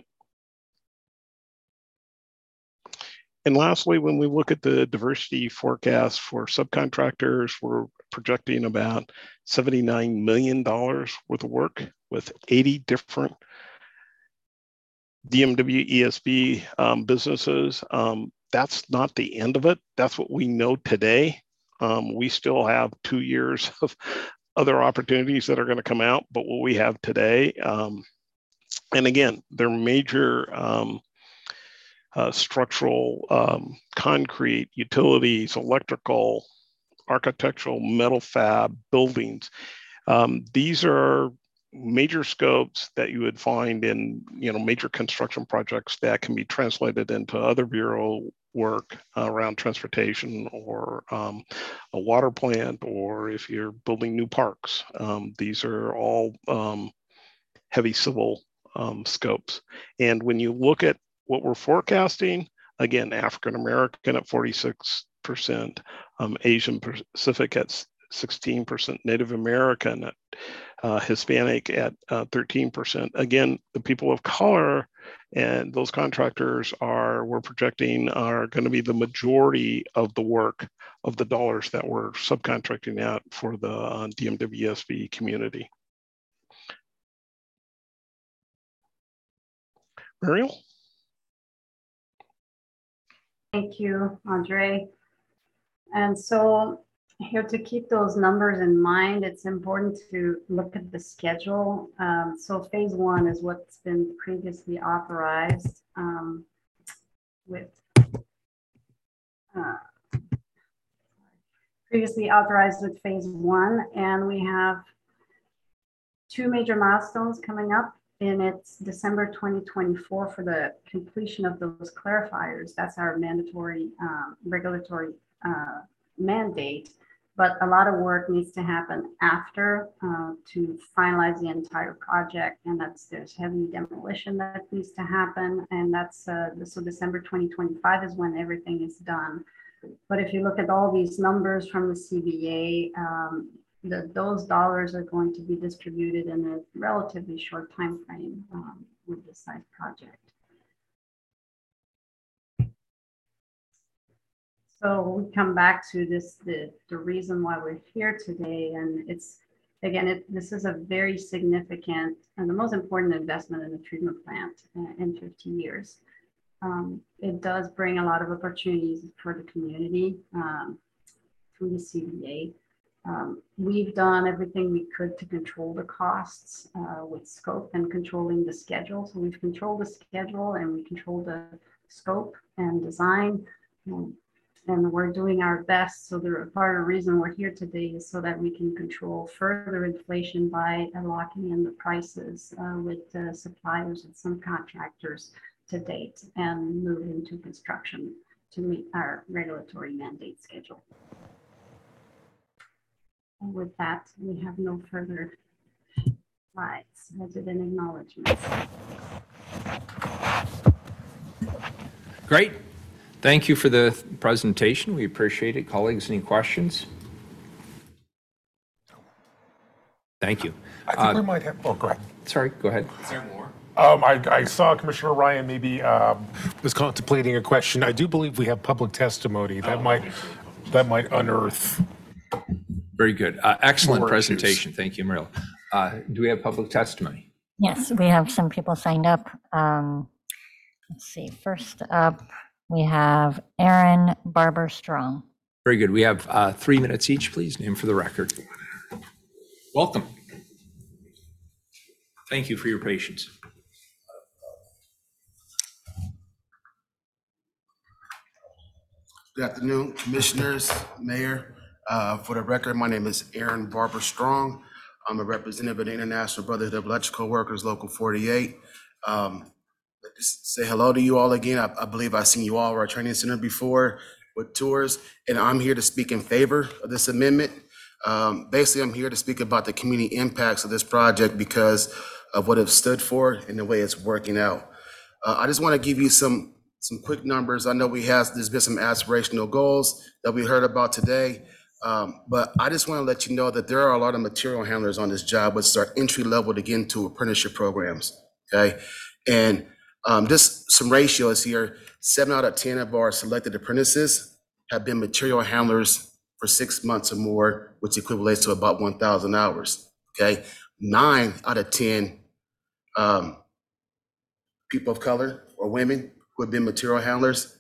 And lastly, when we look at the diversity forecast for subcontractors, we're projecting about seventy-nine million dollars worth of work with eighty different D M W E S B um, businesses. Um, That's not the end of it. That's what we know today. Um, we still have two years of other opportunities that are going to come out, but what we have today, um, and again, they're major um, uh, structural, um, concrete, utilities, electrical, architectural, metal fab, buildings. Um, these are major scopes that you would find in, you know, major construction projects that can be translated into other bureau work uh, around transportation or um, a water plant, or if you're building new parks. Um, these are all um, heavy civil um, scopes. And when you look at what we're forecasting, again, African American at forty-six percent, um, Asian Pacific at sixteen percent, Native American at uh, Hispanic at uh, thirteen percent. Again, the people of color and those contractors are, we're projecting, are going to be the majority of the work of the dollars that we're subcontracting out for the uh, D M W E S B community. Mariel? Thank you, Andre. And so here to keep those numbers in mind, it's important to look at the schedule. Um, so phase one is what's been previously authorized um, with uh, previously authorized with phase one. And we have two major milestones coming up and it's December twenty twenty-four for the completion of those clarifiers. That's our mandatory um, regulatory uh, mandate. But a lot of work needs to happen after uh, to finalize the entire project, and that's there's heavy demolition that needs to happen, and that's uh, so December twenty twenty-five is when everything is done. But if you look at all these numbers from the C B A, um, the, those dollars are going to be distributed in a relatively short time frame um, with this size project. So we come back to this, the, the reason why we're here today, and it's, again, it, this is a very significant and the most important investment in the treatment plant uh, in fifty years. Um, it does bring a lot of opportunities for the community um, through the C B A. Um, we've done everything we could to control the costs uh, with scope and controlling the schedule. So we've controlled the schedule and we control the scope and design. Um, and we're doing our best. So the part of the reason we're here today is so that we can control further inflation by uh, locking in the prices uh, with uh, suppliers and some contractors to date and move into construction to meet our regulatory mandate schedule. And with that, we have no further slides other than acknowledgements. Great. Thank you for the presentation. We appreciate it. Colleagues, any questions? Thank you. I think Uh, we might have, oh, go ahead. Sorry, go ahead. Um, I, I saw Commissioner Ryan maybe um, was contemplating a question. I do believe we have public testimony that might that might unearth. Very good. Uh, Excellent More issues. presentation. Thank you, Mariel. Uh, Do we have public testimony? Yes, we have some people signed up. Um, Let's see, first up, we have Aaron Barber Strong. Very good. We have uh, three minutes each, please. Name for the record. Welcome. Thank you for your patience. Good afternoon, commissioners, mayor. Uh, for the record, my name is Aaron Barber Strong. I'm a representative of the International Brotherhood of Electrical Workers, Local forty-eight. Um, just say hello to you all again. I, I believe I've seen you all at our training center before with tours, and I'm here to speak in favor of this amendment. Um, basically, I'm here to speak about the community impacts of this project because of what it's stood for and the way it's working out. Uh, I just want to give you some some quick numbers. I know we have, there's been some aspirational goals that we heard about today, um, but I just want to let you know that there are a lot of material handlers on this job, which are entry level to get into apprenticeship programs, okay? And um, just some ratios here, seven out of ten of our selected apprentices have been material handlers for six months or more, which equates to about one thousand hours, okay? Nine out of ten um, people of color or women who have been material handlers.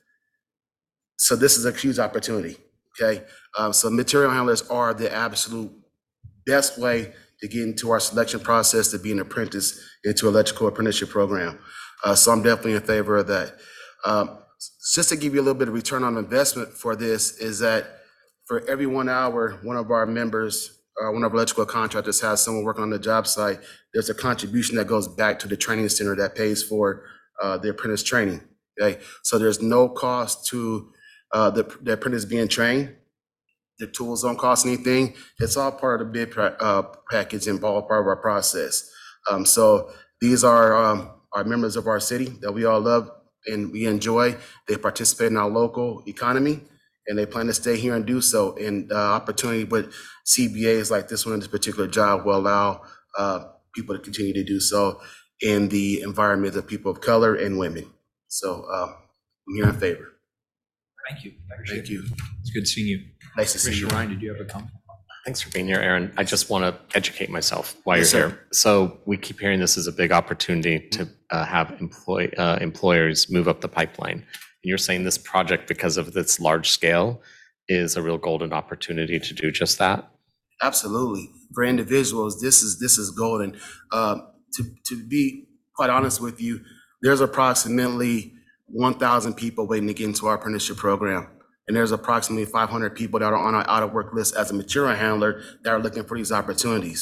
So this is a huge opportunity, okay? Um, so material handlers are the absolute best way to get into our selection process to be an apprentice into electrical apprenticeship program. Uh, so I'm definitely in favor of that. Um, just to give you a little bit of return on investment for this is that for every one hour, one of our members, uh, one of our electrical contractors has someone working on the job site, there's a contribution that goes back to the training center that pays for uh, the apprentice training. Okay, so there's no cost to uh, the, the apprentice being trained. The tools don't cost anything. It's all part of the bid uh, package and all part of our process. Um, so these are um, our members of our city that we all love and we enjoy. They participate in our local economy and they plan to stay here and do so. And uh, opportunity with C B As like this one in this particular job will allow uh, people to continue to do so in the environment of people of color and women. So um, I'm here in favor. Thank you. Thank you. It's good seeing you. Nice to see you. Commissioner Ryan, did you have a comment? Thanks for being here, Aaron. I just want to educate myself while Yes, you're sir. here. So we keep hearing this is a big opportunity to uh, have employ, uh, employers move up the pipeline. And you're saying this project, because of its large scale, is a real golden opportunity to do just that? Absolutely. For individuals, this is this is golden. Uh, to to be quite honest with you, there's approximately one thousand people waiting to get into our apprenticeship program. And there's approximately five hundred people that are on our out of work list as a material handler that are looking for these opportunities.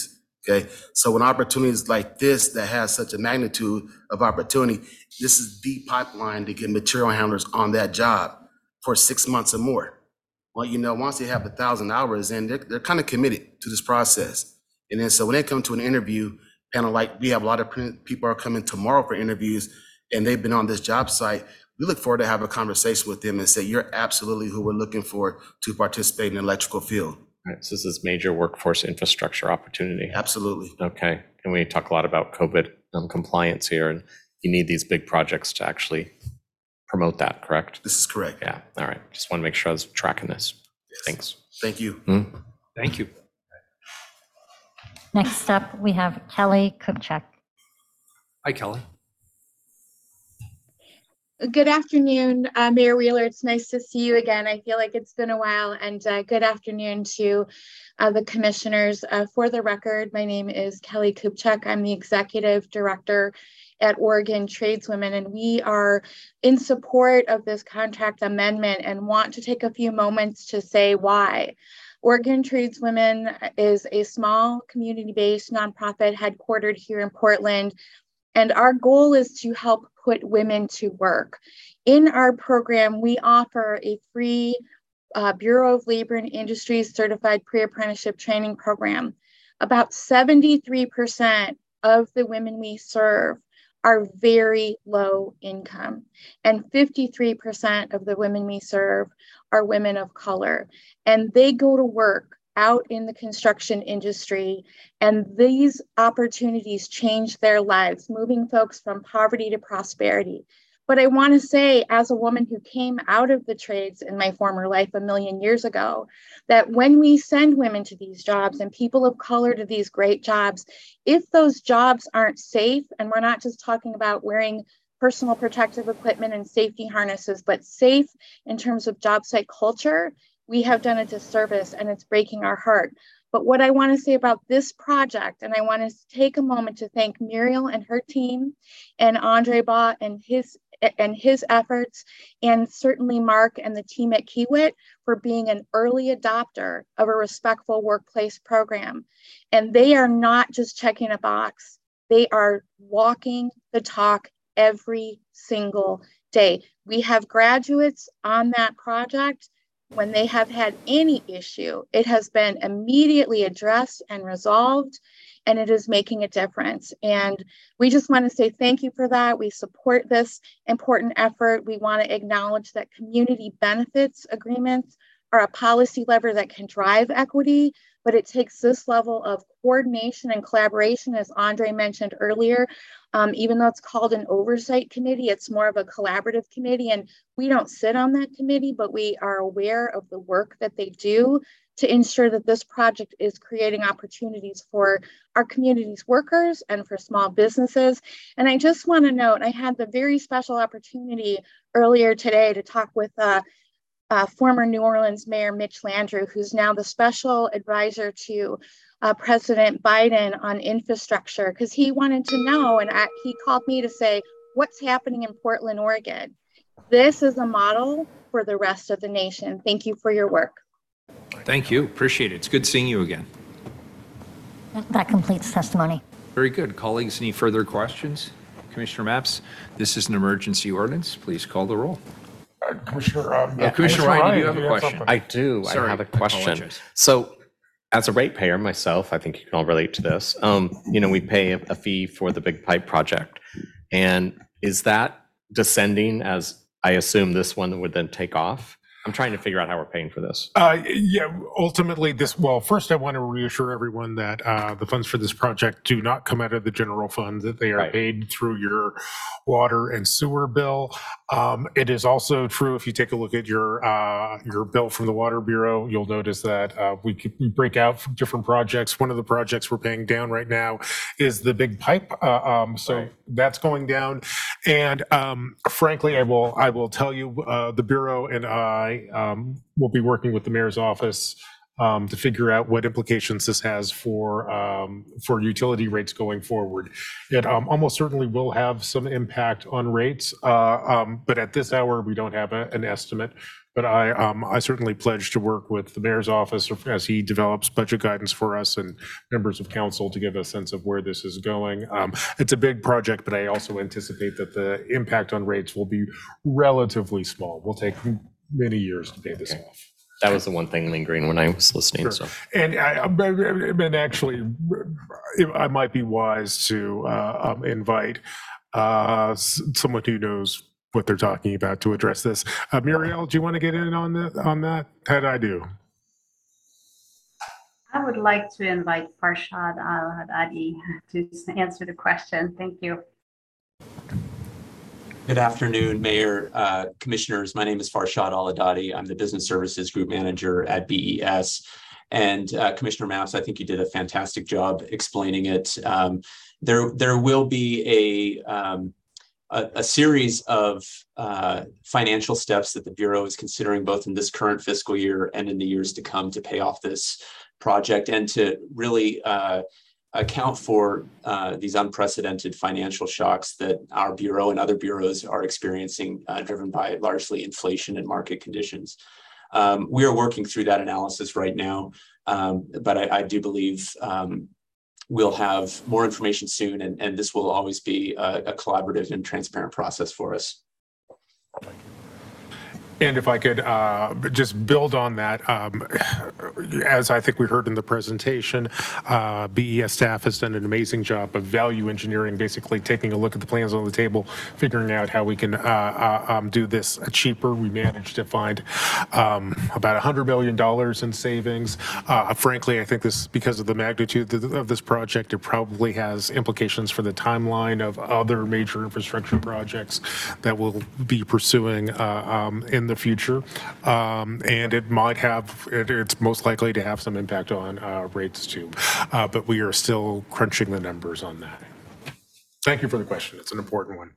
Okay, so when opportunities like this that has such a magnitude of opportunity, this is the pipeline to get material handlers on that job for six months or more. Well, you know, once they have a thousand hours in, they're, they're kind of committed to this process. And then so when they come to an interview panel, like we have a lot of people are coming tomorrow for interviews and they've been on this job site, we look forward to have a conversation with them and say, you're absolutely who we're looking for to participate in the electrical field. All right, so this is major workforce infrastructure opportunity. Absolutely. Okay, and we talk a lot about COVID um, compliance here, and you need these big projects to actually promote that, correct? This is correct. Yeah, all right. Just want to make sure I was tracking this. Yes. Thanks. Thank you. Hmm? Thank you. Next up, we have Kelly Kupchak. Hi, Kelly. Good afternoon, uh, Mayor Wheeler. It's nice to see you again. I feel like it's been a while, and uh, good afternoon to uh, the commissioners. Uh, for the record, my name is Kelly Kupchak. I'm the executive director at Oregon Tradeswomen, and we are in support of this contract amendment and want to take a few moments to say why. Oregon Tradeswomen is a small community-based nonprofit headquartered here in Portland, and our goal is to help put women to work. In our program, we offer a free uh, Bureau of Labor and Industries certified pre-apprenticeship training program. About seventy-three percent of the women we serve are very low income, and fifty-three percent of the women we serve are women of color, and they go to work out in the construction industry, and these opportunities change their lives, moving folks from poverty to prosperity. But I want to say, as a woman who came out of the trades in my former life a million years ago, that when we send women to these jobs and people of color to these great jobs, if those jobs aren't safe, and we're not just talking about wearing personal protective equipment and safety harnesses, but safe in terms of job site culture, we have done a disservice, and it's breaking our heart. But what I want to say about this project, and I want to take a moment to thank Muriel and her team, and Andre Baugh and his and his efforts, and certainly Mark and the team at Kiewit for being an early adopter of a respectful workplace program. And they are not just checking a box, they are walking the talk every single day. We have graduates on that project. When they have had any issue, it has been immediately addressed and resolved, and it is making a difference. And we just want to say thank you for that. We support this important effort. We want to acknowledge that community benefits agreements are a policy lever that can drive equity, but it takes this level of coordination and collaboration, as Andre mentioned earlier. Um, even though it's called an oversight committee, it's more of a collaborative committee, and we don't sit on that committee, but we are aware of the work that they do to ensure that this project is creating opportunities for our community's workers and for small businesses. And I just want to note, I had the very special opportunity earlier today to talk with uh, uh, former New Orleans Mayor Mitch Landrieu, who's now the special advisor to Uh, President Biden on infrastructure, because he wanted to know, and I, he called me to say, what's happening in Portland, Oregon? This is a model for the rest of the nation. Thank you for your work. Thank you. Appreciate it. It's good seeing you again. That completes testimony. Very good. Colleagues, any further questions? Commissioner Mapps, this is an emergency ordinance. Please call the roll. Uh, Commissioner, um, Uh, Commissioner Ryan, do you have a have question? something? I do. Sorry, I have a I question. apologize. So, as a ratepayer myself, I think you can all relate to this. Um, you know, we pay a, a fee for the big pipe project. And is that descending as I assume this one would then take off? I'm trying to figure out how we're paying for this. Uh, yeah, ultimately this, well, first I want to reassure everyone that uh, the funds for this project do not come out of the general fund, that they are Right. paid through your water and sewer bill. Um, it is also true, if you take a look at your uh, your bill from the Water Bureau, you'll notice that uh, we could break out different projects. One of the projects we're paying down right now is the big pipe. Uh, um, so Right. that's going down. And um, frankly, I will I will tell you, uh, the Bureau and I um, will be working with the mayor's office um, to figure out what implications this has for um, for utility rates going forward. It um, almost certainly will have some impact on rates, uh, um, but at this hour, we don't have a, an estimate But I, um, I certainly pledge to work with the mayor's office as he develops budget guidance for us and members of council to give a sense of where this is going. Um, it's a big project, but I also anticipate that the impact on rates will be relatively small. We'll take many years to pay this Okay. off. That was the one thing lingering when I was listening, so. And I, and actually, I might be wise to uh, um, invite uh, someone who knows what they're talking about to address this. Uh, Muriel, do you want to get in on that? On that, how did I do? I would like to invite Farshad Al-Haddadi to answer the question. Thank you. Good afternoon, Mayor, uh, Commissioners. My name is Farshad Al-Haddadi. I'm the Business Services Group Manager at B E S. And uh, Commissioner Maps, I think you did a fantastic job explaining it. Um, there, there will be a, um, a, a series of uh, financial steps that the Bureau is considering both in this current fiscal year and in the years to come to pay off this project and to really uh, account for uh, these unprecedented financial shocks that our Bureau and other bureaus are experiencing, uh, driven by largely inflation and market conditions. Um, we are working through that analysis right now, um, but I, I do believe um, we'll have more information soon, and, and this will always be a, a collaborative and transparent process for us. And if I could uh, just build on that, um, as I think we heard in the presentation, uh, B E S staff has done an amazing job of value engineering, basically taking a look at the plans on the table, figuring out how we can uh, uh, um, do this cheaper. We managed to find um, about one hundred million dollars in savings. Uh, frankly, I think this, because of the magnitude of this project, it probably has implications for the timeline of other major infrastructure projects that we'll be pursuing uh, um, in the future, um, and it might have, it, it's most likely to have some impact on uh, rates too, uh, but we are still crunching the numbers on that. Thank you for the question. It's an important one.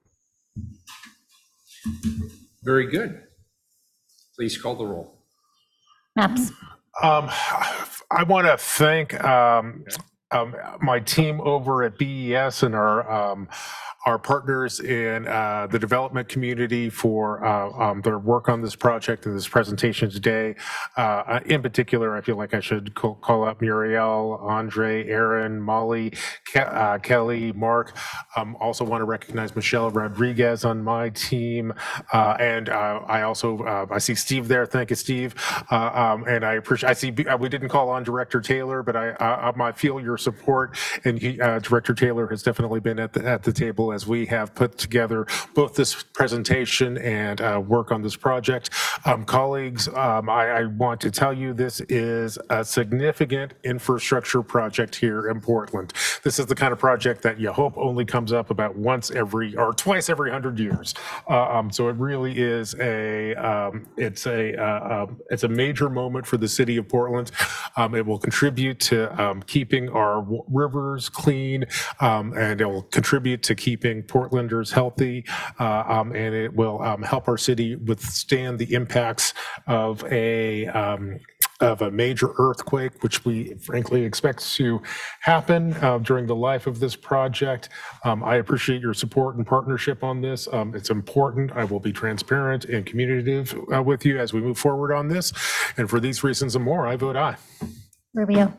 Very good. Please call the roll. Maps. Um, I want to thank um, um, my team over at B E S and our um, our partners in uh, the development community for uh, um, their work on this project and this presentation today. Uh, in particular, I feel like I should call, call out Muriel, Andre, Aaron, Molly, Ke uh, Kelly, Mark. Um, also want to recognize Michelle Rodriguez on my team. Uh, and uh, I also, uh, I see Steve there. Thank you, Steve. Uh, um, and I appreciate, I see, we didn't call on Director Taylor, but I, I, I feel your support. And he, uh, Director Taylor has definitely been at the, at the table as we have put together both this presentation and uh, work on this project. Um, colleagues, um, I, I want to tell you this is a significant infrastructure project here in Portland. This is the kind of project that you hope only comes up about once every or twice every hundred years. Uh, um, so it really is a um, it's a uh, um, it's a major moment for the city of Portland. Um, it will contribute to um, keeping our rivers clean, um, and it will contribute to keeping Portlanders healthy, uh, um, and it will um, help our city withstand the impacts of a um, of a major earthquake, which we frankly expect to happen uh, during the life of this project. Um, I appreciate your support and partnership on this. Um, it's important. I will be transparent and communicative uh, with you as we move forward on this. And for these reasons and more, I vote aye. Rubio.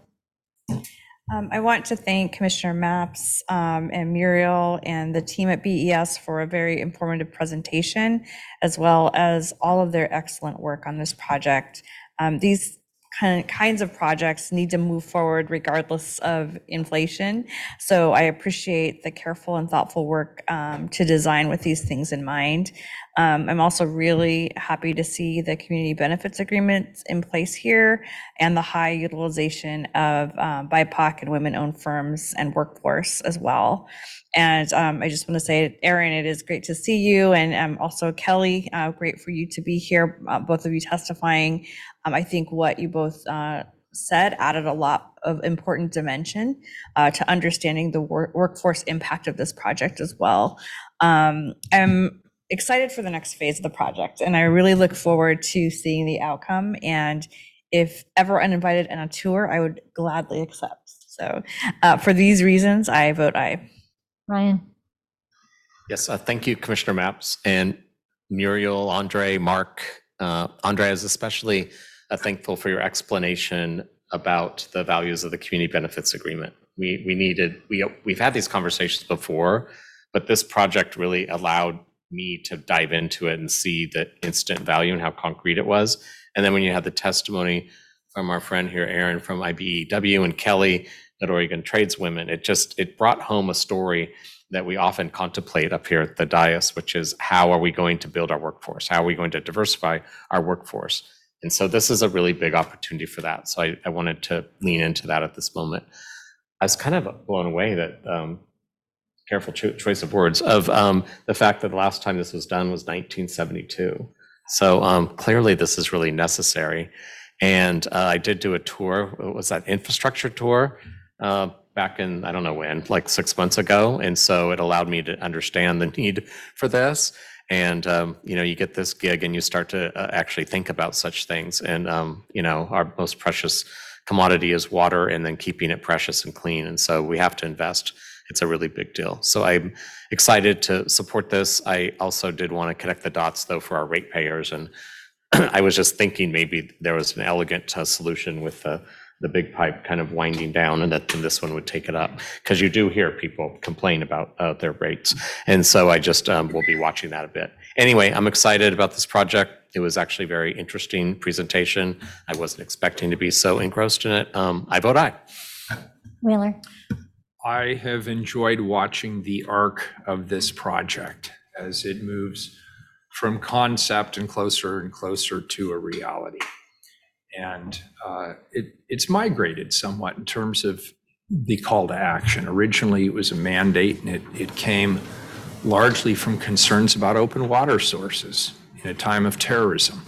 Um, I want to thank Commissioner Maps um, and Muriel and the team at B E S for a very informative presentation, as well as all of their excellent work on this project. Um, these kind of, kinds of projects need to move forward regardless of inflation. So I appreciate the careful and thoughtful work um, to design with these things in mind. Um, I'm also really happy to see the community benefits agreements in place here and the high utilization of um, B I P O C and women-owned firms and workforce as well. And um, I just want to say, Aaron, it is great to see you, and um, also Kelly, uh, great for you to be here, uh, both of you testifying. Um, I think what you both uh, said added a lot of important dimension uh, to understanding the wor workforce impact of this project as well. Um, I'm excited for the next phase of the project, and I really look forward to seeing the outcome. And if ever uninvited on a tour, I would gladly accept. So uh, for these reasons, I vote aye. Ryan. Yes, uh, thank you, Commissioner Maps and Muriel, Andre, Mark, Uh, Andre, I was especially uh, thankful for your explanation about the values of the community benefits agreement. We we needed, we, we've had these conversations before, but this project really allowed me to dive into it and see the instant value and how concrete it was. And then when you had the testimony from our friend here, Aaron from I B E W, and Kelly at Oregon Tradeswomen, it just, it brought home a story that we often contemplate up here at the dais, which is how are we going to build our workforce? How are we going to diversify our workforce? And so this is a really big opportunity for that. So I, I wanted to lean into that at this moment. I was kind of blown away that, um, careful cho- choice of words, of um, the fact that the last time this was done was nineteen seventy-two. So um, clearly this is really necessary. And uh, I did do a tour, what was that, infrastructure tour uh, back in, I don't know when, like six months ago. And so it allowed me to understand the need for this. And, um, you know, you get this gig and you start to uh, actually think about such things. And, um, you know, our most precious commodity is water, and then keeping it precious and clean. And so we have to invest. It's a really big deal. So I'm excited to support this. I also did want to connect the dots, though, for our ratepayers. And I was just thinking maybe there was an elegant uh, solution with the, the big pipe kind of winding down, and that and this one would take it up. Because you do hear people complain about uh, their rates. And so I just um, will be watching that a bit. Anyway, I'm excited about this project. It was actually a very interesting presentation. I wasn't expecting to be so engrossed in it. Um, I vote aye. Wheeler. I have enjoyed watching the arc of this project as it moves from concept and closer and closer to a reality. And uh, it, it's migrated somewhat in terms of the call to action. Originally, it was a mandate, and it, it came largely from concerns about open water sources in a time of terrorism.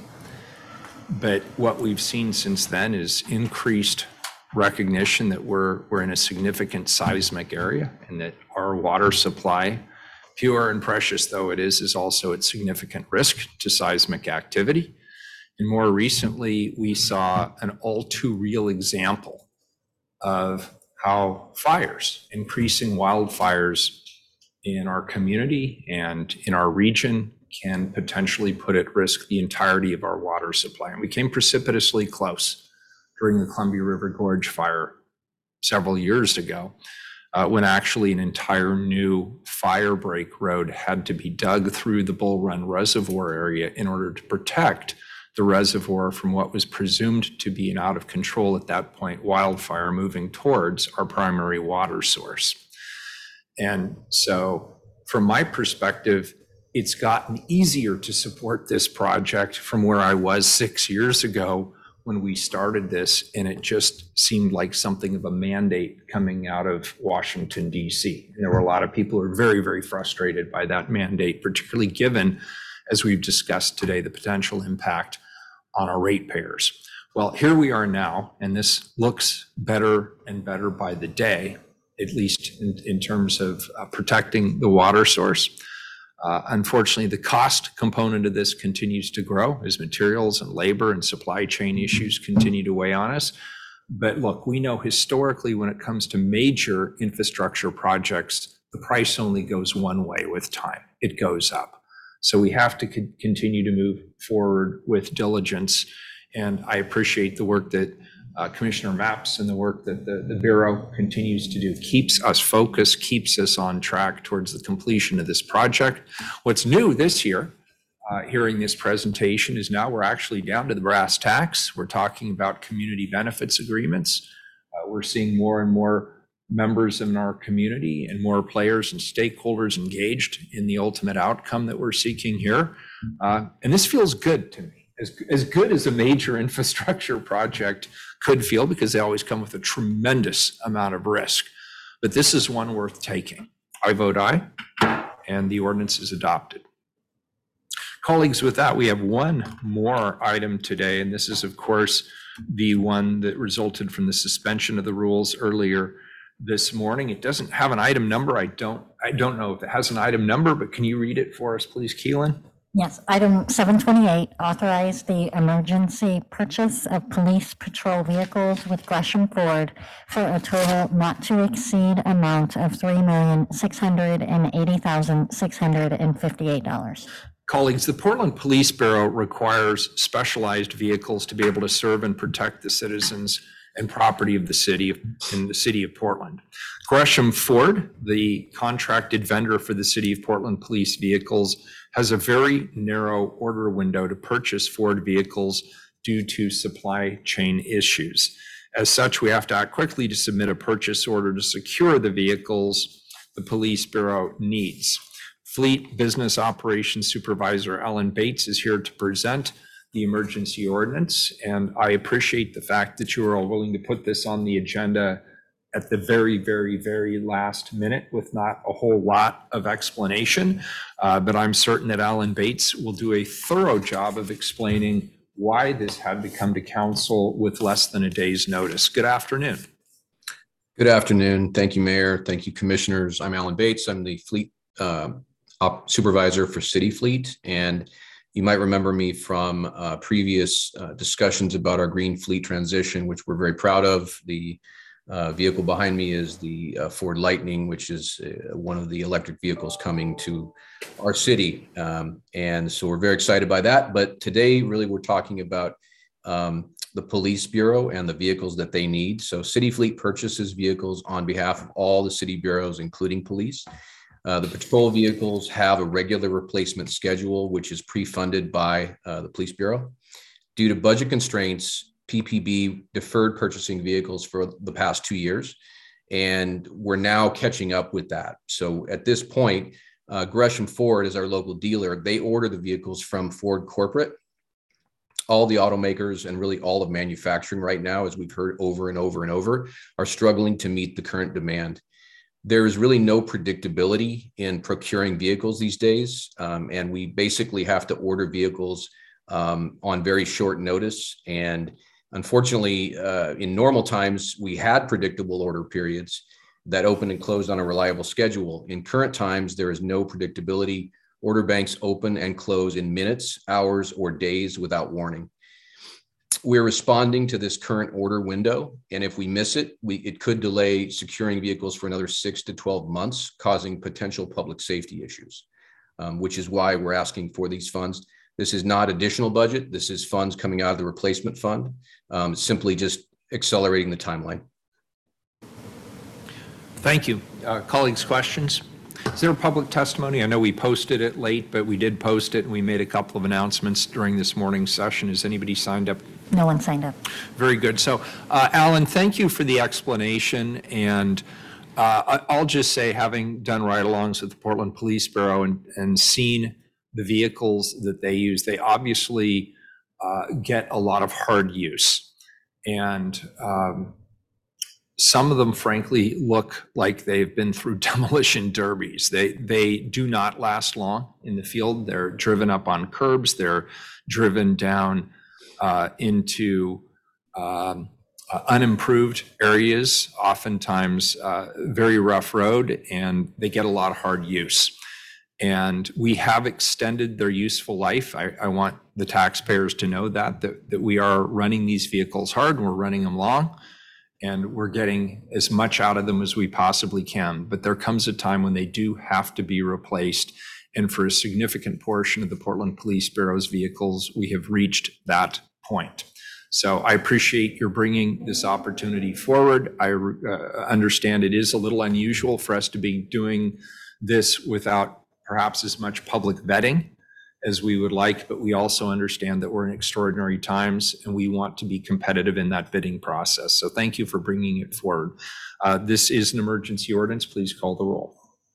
But what we've seen since then is increased recognition that we're we're in a significant seismic area, and that our water supply, pure and precious though it is, is also at significant risk to seismic activity. And more recently, we saw an all too real example of how fires, increasing wildfires in our community and in our region, can potentially put at risk the entirety of our water supply. And we came precipitously close during the Columbia River Gorge fire several years ago, uh, when actually an entire new fire break road had to be dug through the Bull Run Reservoir area in order to protect the reservoir from what was presumed to be an out of control at that point wildfire moving towards our primary water source. And so from my perspective, it's gotten easier to support this project from where I was six years ago when we started this, and it just seemed like something of a mandate coming out of Washington, D C. And there were a lot of people who are very, very frustrated by that mandate, particularly given, as we've discussed today, the potential impact on our ratepayers. Well, here we are now, and this looks better and better by the day, at least in, in terms of uh, protecting the water source. Uh, unfortunately, the cost component of this continues to grow as materials and labor and supply chain issues continue to weigh on us. But look, we know historically when it comes to major infrastructure projects, the price only goes one way with time. It goes up. So we have to co- continue to move forward with diligence. And I appreciate the work that Uh, Commissioner Mapps and the work that the, the Bureau continues to do, keeps us focused, keeps us on track towards the completion of this project. What's new this year, uh, hearing this presentation, is now we're actually down to the brass tacks. We're talking about community benefits agreements. Uh, we're seeing more and more members in our community and more players and stakeholders engaged in the ultimate outcome that we're seeking here. Uh, and this feels good to me. As, as good as a major infrastructure project could feel, because they always come with a tremendous amount of risk. But this is one worth taking. I vote aye, and the ordinance is adopted. Colleagues, with that, we have one more item today, and this is, of course, the one that resulted from the suspension of the rules earlier this morning. It doesn't have an item number. I don't, I don't know if it has an item number, but can you read it for us, please, Keelan? Yes, item seven twenty-eight, authorize the emergency purchase of police patrol vehicles with Gresham Ford for a total not to exceed amount of three million six hundred eighty thousand six hundred fifty-eight dollars. Colleagues, the Portland Police Bureau requires specialized vehicles to be able to serve and protect the citizens and property of the city, in the city of Portland. Gresham Ford, the contracted vendor for the City of Portland police vehicles, has a very narrow order window to purchase Ford vehicles due to supply chain issues. As such, we have to act quickly to submit a purchase order to secure the vehicles the Police Bureau needs. Fleet Business Operations Supervisor Alan Bates is here to present the emergency ordinance, and I appreciate the fact that you are all willing to put this on the agenda at the very, very, very last minute with not a whole lot of explanation. Uh, but I'm certain that Alan Bates will do a thorough job of explaining why this had to come to council with less than a day's notice. Good afternoon. Good afternoon. Thank you, Mayor. Thank you, Commissioners. I'm Alan Bates. I'm the Fleet uh, Op Supervisor for City Fleet, and you might remember me from uh, previous uh, discussions about our green fleet transition, which we're very proud of. The uh, vehicle behind me is the uh, Ford Lightning, which is uh, one of the electric vehicles coming to our city. Um, and so we're very excited by that. But today, really, we're talking about um, the Police Bureau and the vehicles that they need. So City Fleet purchases vehicles on behalf of all the city bureaus, including police. Uh, the patrol vehicles have a regular replacement schedule, which is pre-funded by uh, the Police Bureau. Due to budget constraints, P P B deferred purchasing vehicles for the past two years, and we're now catching up with that. So at this point, uh, Gresham Ford is our local dealer. They order the vehicles from Ford Corporate. All the automakers and really all of manufacturing right now, as we've heard over and over and over, are struggling to meet the current demand. There is really no predictability in procuring vehicles these days, um, and we basically have to order vehicles um, on very short notice. And unfortunately, uh, in normal times, we had predictable order periods that opened and closed on a reliable schedule. In current times, there is no predictability. Order banks open and close in minutes, hours, or days without warning. We're responding to this current order window, and if we miss it, we, it could delay securing vehicles for another six to twelve months, causing potential public safety issues, um, which is why we're asking for these funds. This is not additional budget. This is funds coming out of the replacement fund, um, simply just accelerating the timeline. Thank you. Uh, colleagues, questions? Is there public testimony? I know we posted it late, but we did post it, and we made a couple of announcements during this morning's session. Has anybody signed up? No one signed up. Very good. So, uh, Alan, thank you for the explanation. And uh, I'll just say, having done ride-alongs with the Portland Police Bureau and, and seen the vehicles that they use, they obviously uh, get a lot of hard use. And um, some of them, frankly, look like they've been through demolition derbies. They they do not last long in the field. They're driven up on curbs. They're driven down uh, into um, uh, unimproved areas, oftentimes uh, very rough road, and they get a lot of hard use. And we have extended their useful life. I, I want the taxpayers to know that, that, that we are running these vehicles hard and we're running them long. And we're getting as much out of them as we possibly can. But there comes a time when they do have to be replaced. And for a significant portion of the Portland Police Bureau's vehicles, we have reached that point. So I appreciate your bringing this opportunity forward. I uh, understand it is a little unusual for us to be doing this without perhaps as much public vetting as we would like, but we also understand that we're in extraordinary times and we want to be competitive in that bidding process. So thank you for bringing it forward. Uh, this is an emergency ordinance. Please call the roll.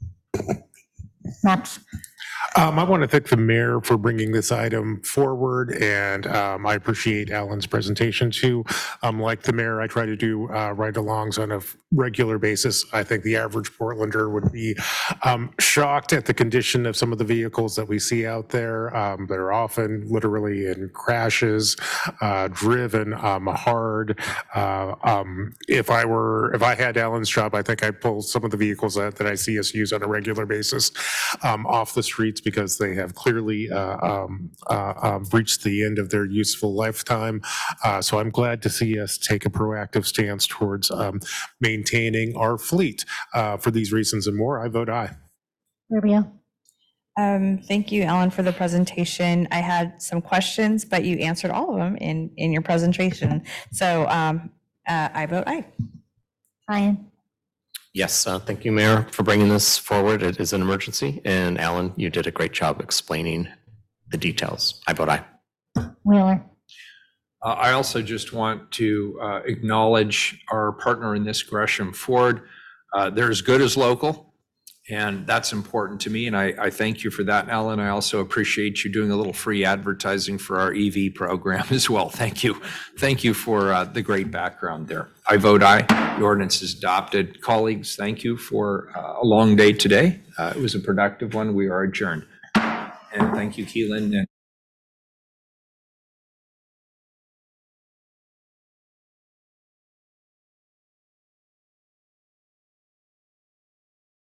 Maps. Um, I want to thank the mayor for bringing this item forward, and um, I appreciate Alan's presentation too. Um, like the mayor, I try to do uh, ride-alongs on a regular basis. I think the average Portlander would be um, shocked at the condition of some of the vehicles that we see out there. Um, that are often literally in crashes, uh, driven um, hard. Uh, um, if I were, if I had Alan's job, I think I'd pull some of the vehicles that, that I see us use on a regular basis um, off the streets, because they have clearly uh, um, uh, um, reached the end of their useful lifetime. Uh, so I'm glad to see us take a proactive stance towards um, maintaining our fleet. Uh, for these reasons and more, I vote aye. Rubio. Um, thank you, Ellen, for the presentation. I had some questions, but you answered all of them in, in your presentation. So um, uh, I vote aye. Ryan? Yes, uh, thank you, Mayor, for bringing this forward. It is an emergency. And Alan, you did a great job explaining the details. I vote aye. Wheeler? Uh, I also just want to uh, acknowledge our partner in this, Gresham Ford. Uh, They're as good as local, and that's important to me, and I, I thank you for that, Alan. I also appreciate you doing a little free advertising for our E V program as well. Thank you. Thank you for uh, the great background there. I vote aye. The ordinance is adopted. Colleagues, thank you for uh, a long day today. Uh, It was a productive one. We are adjourned. And thank you, Keelan and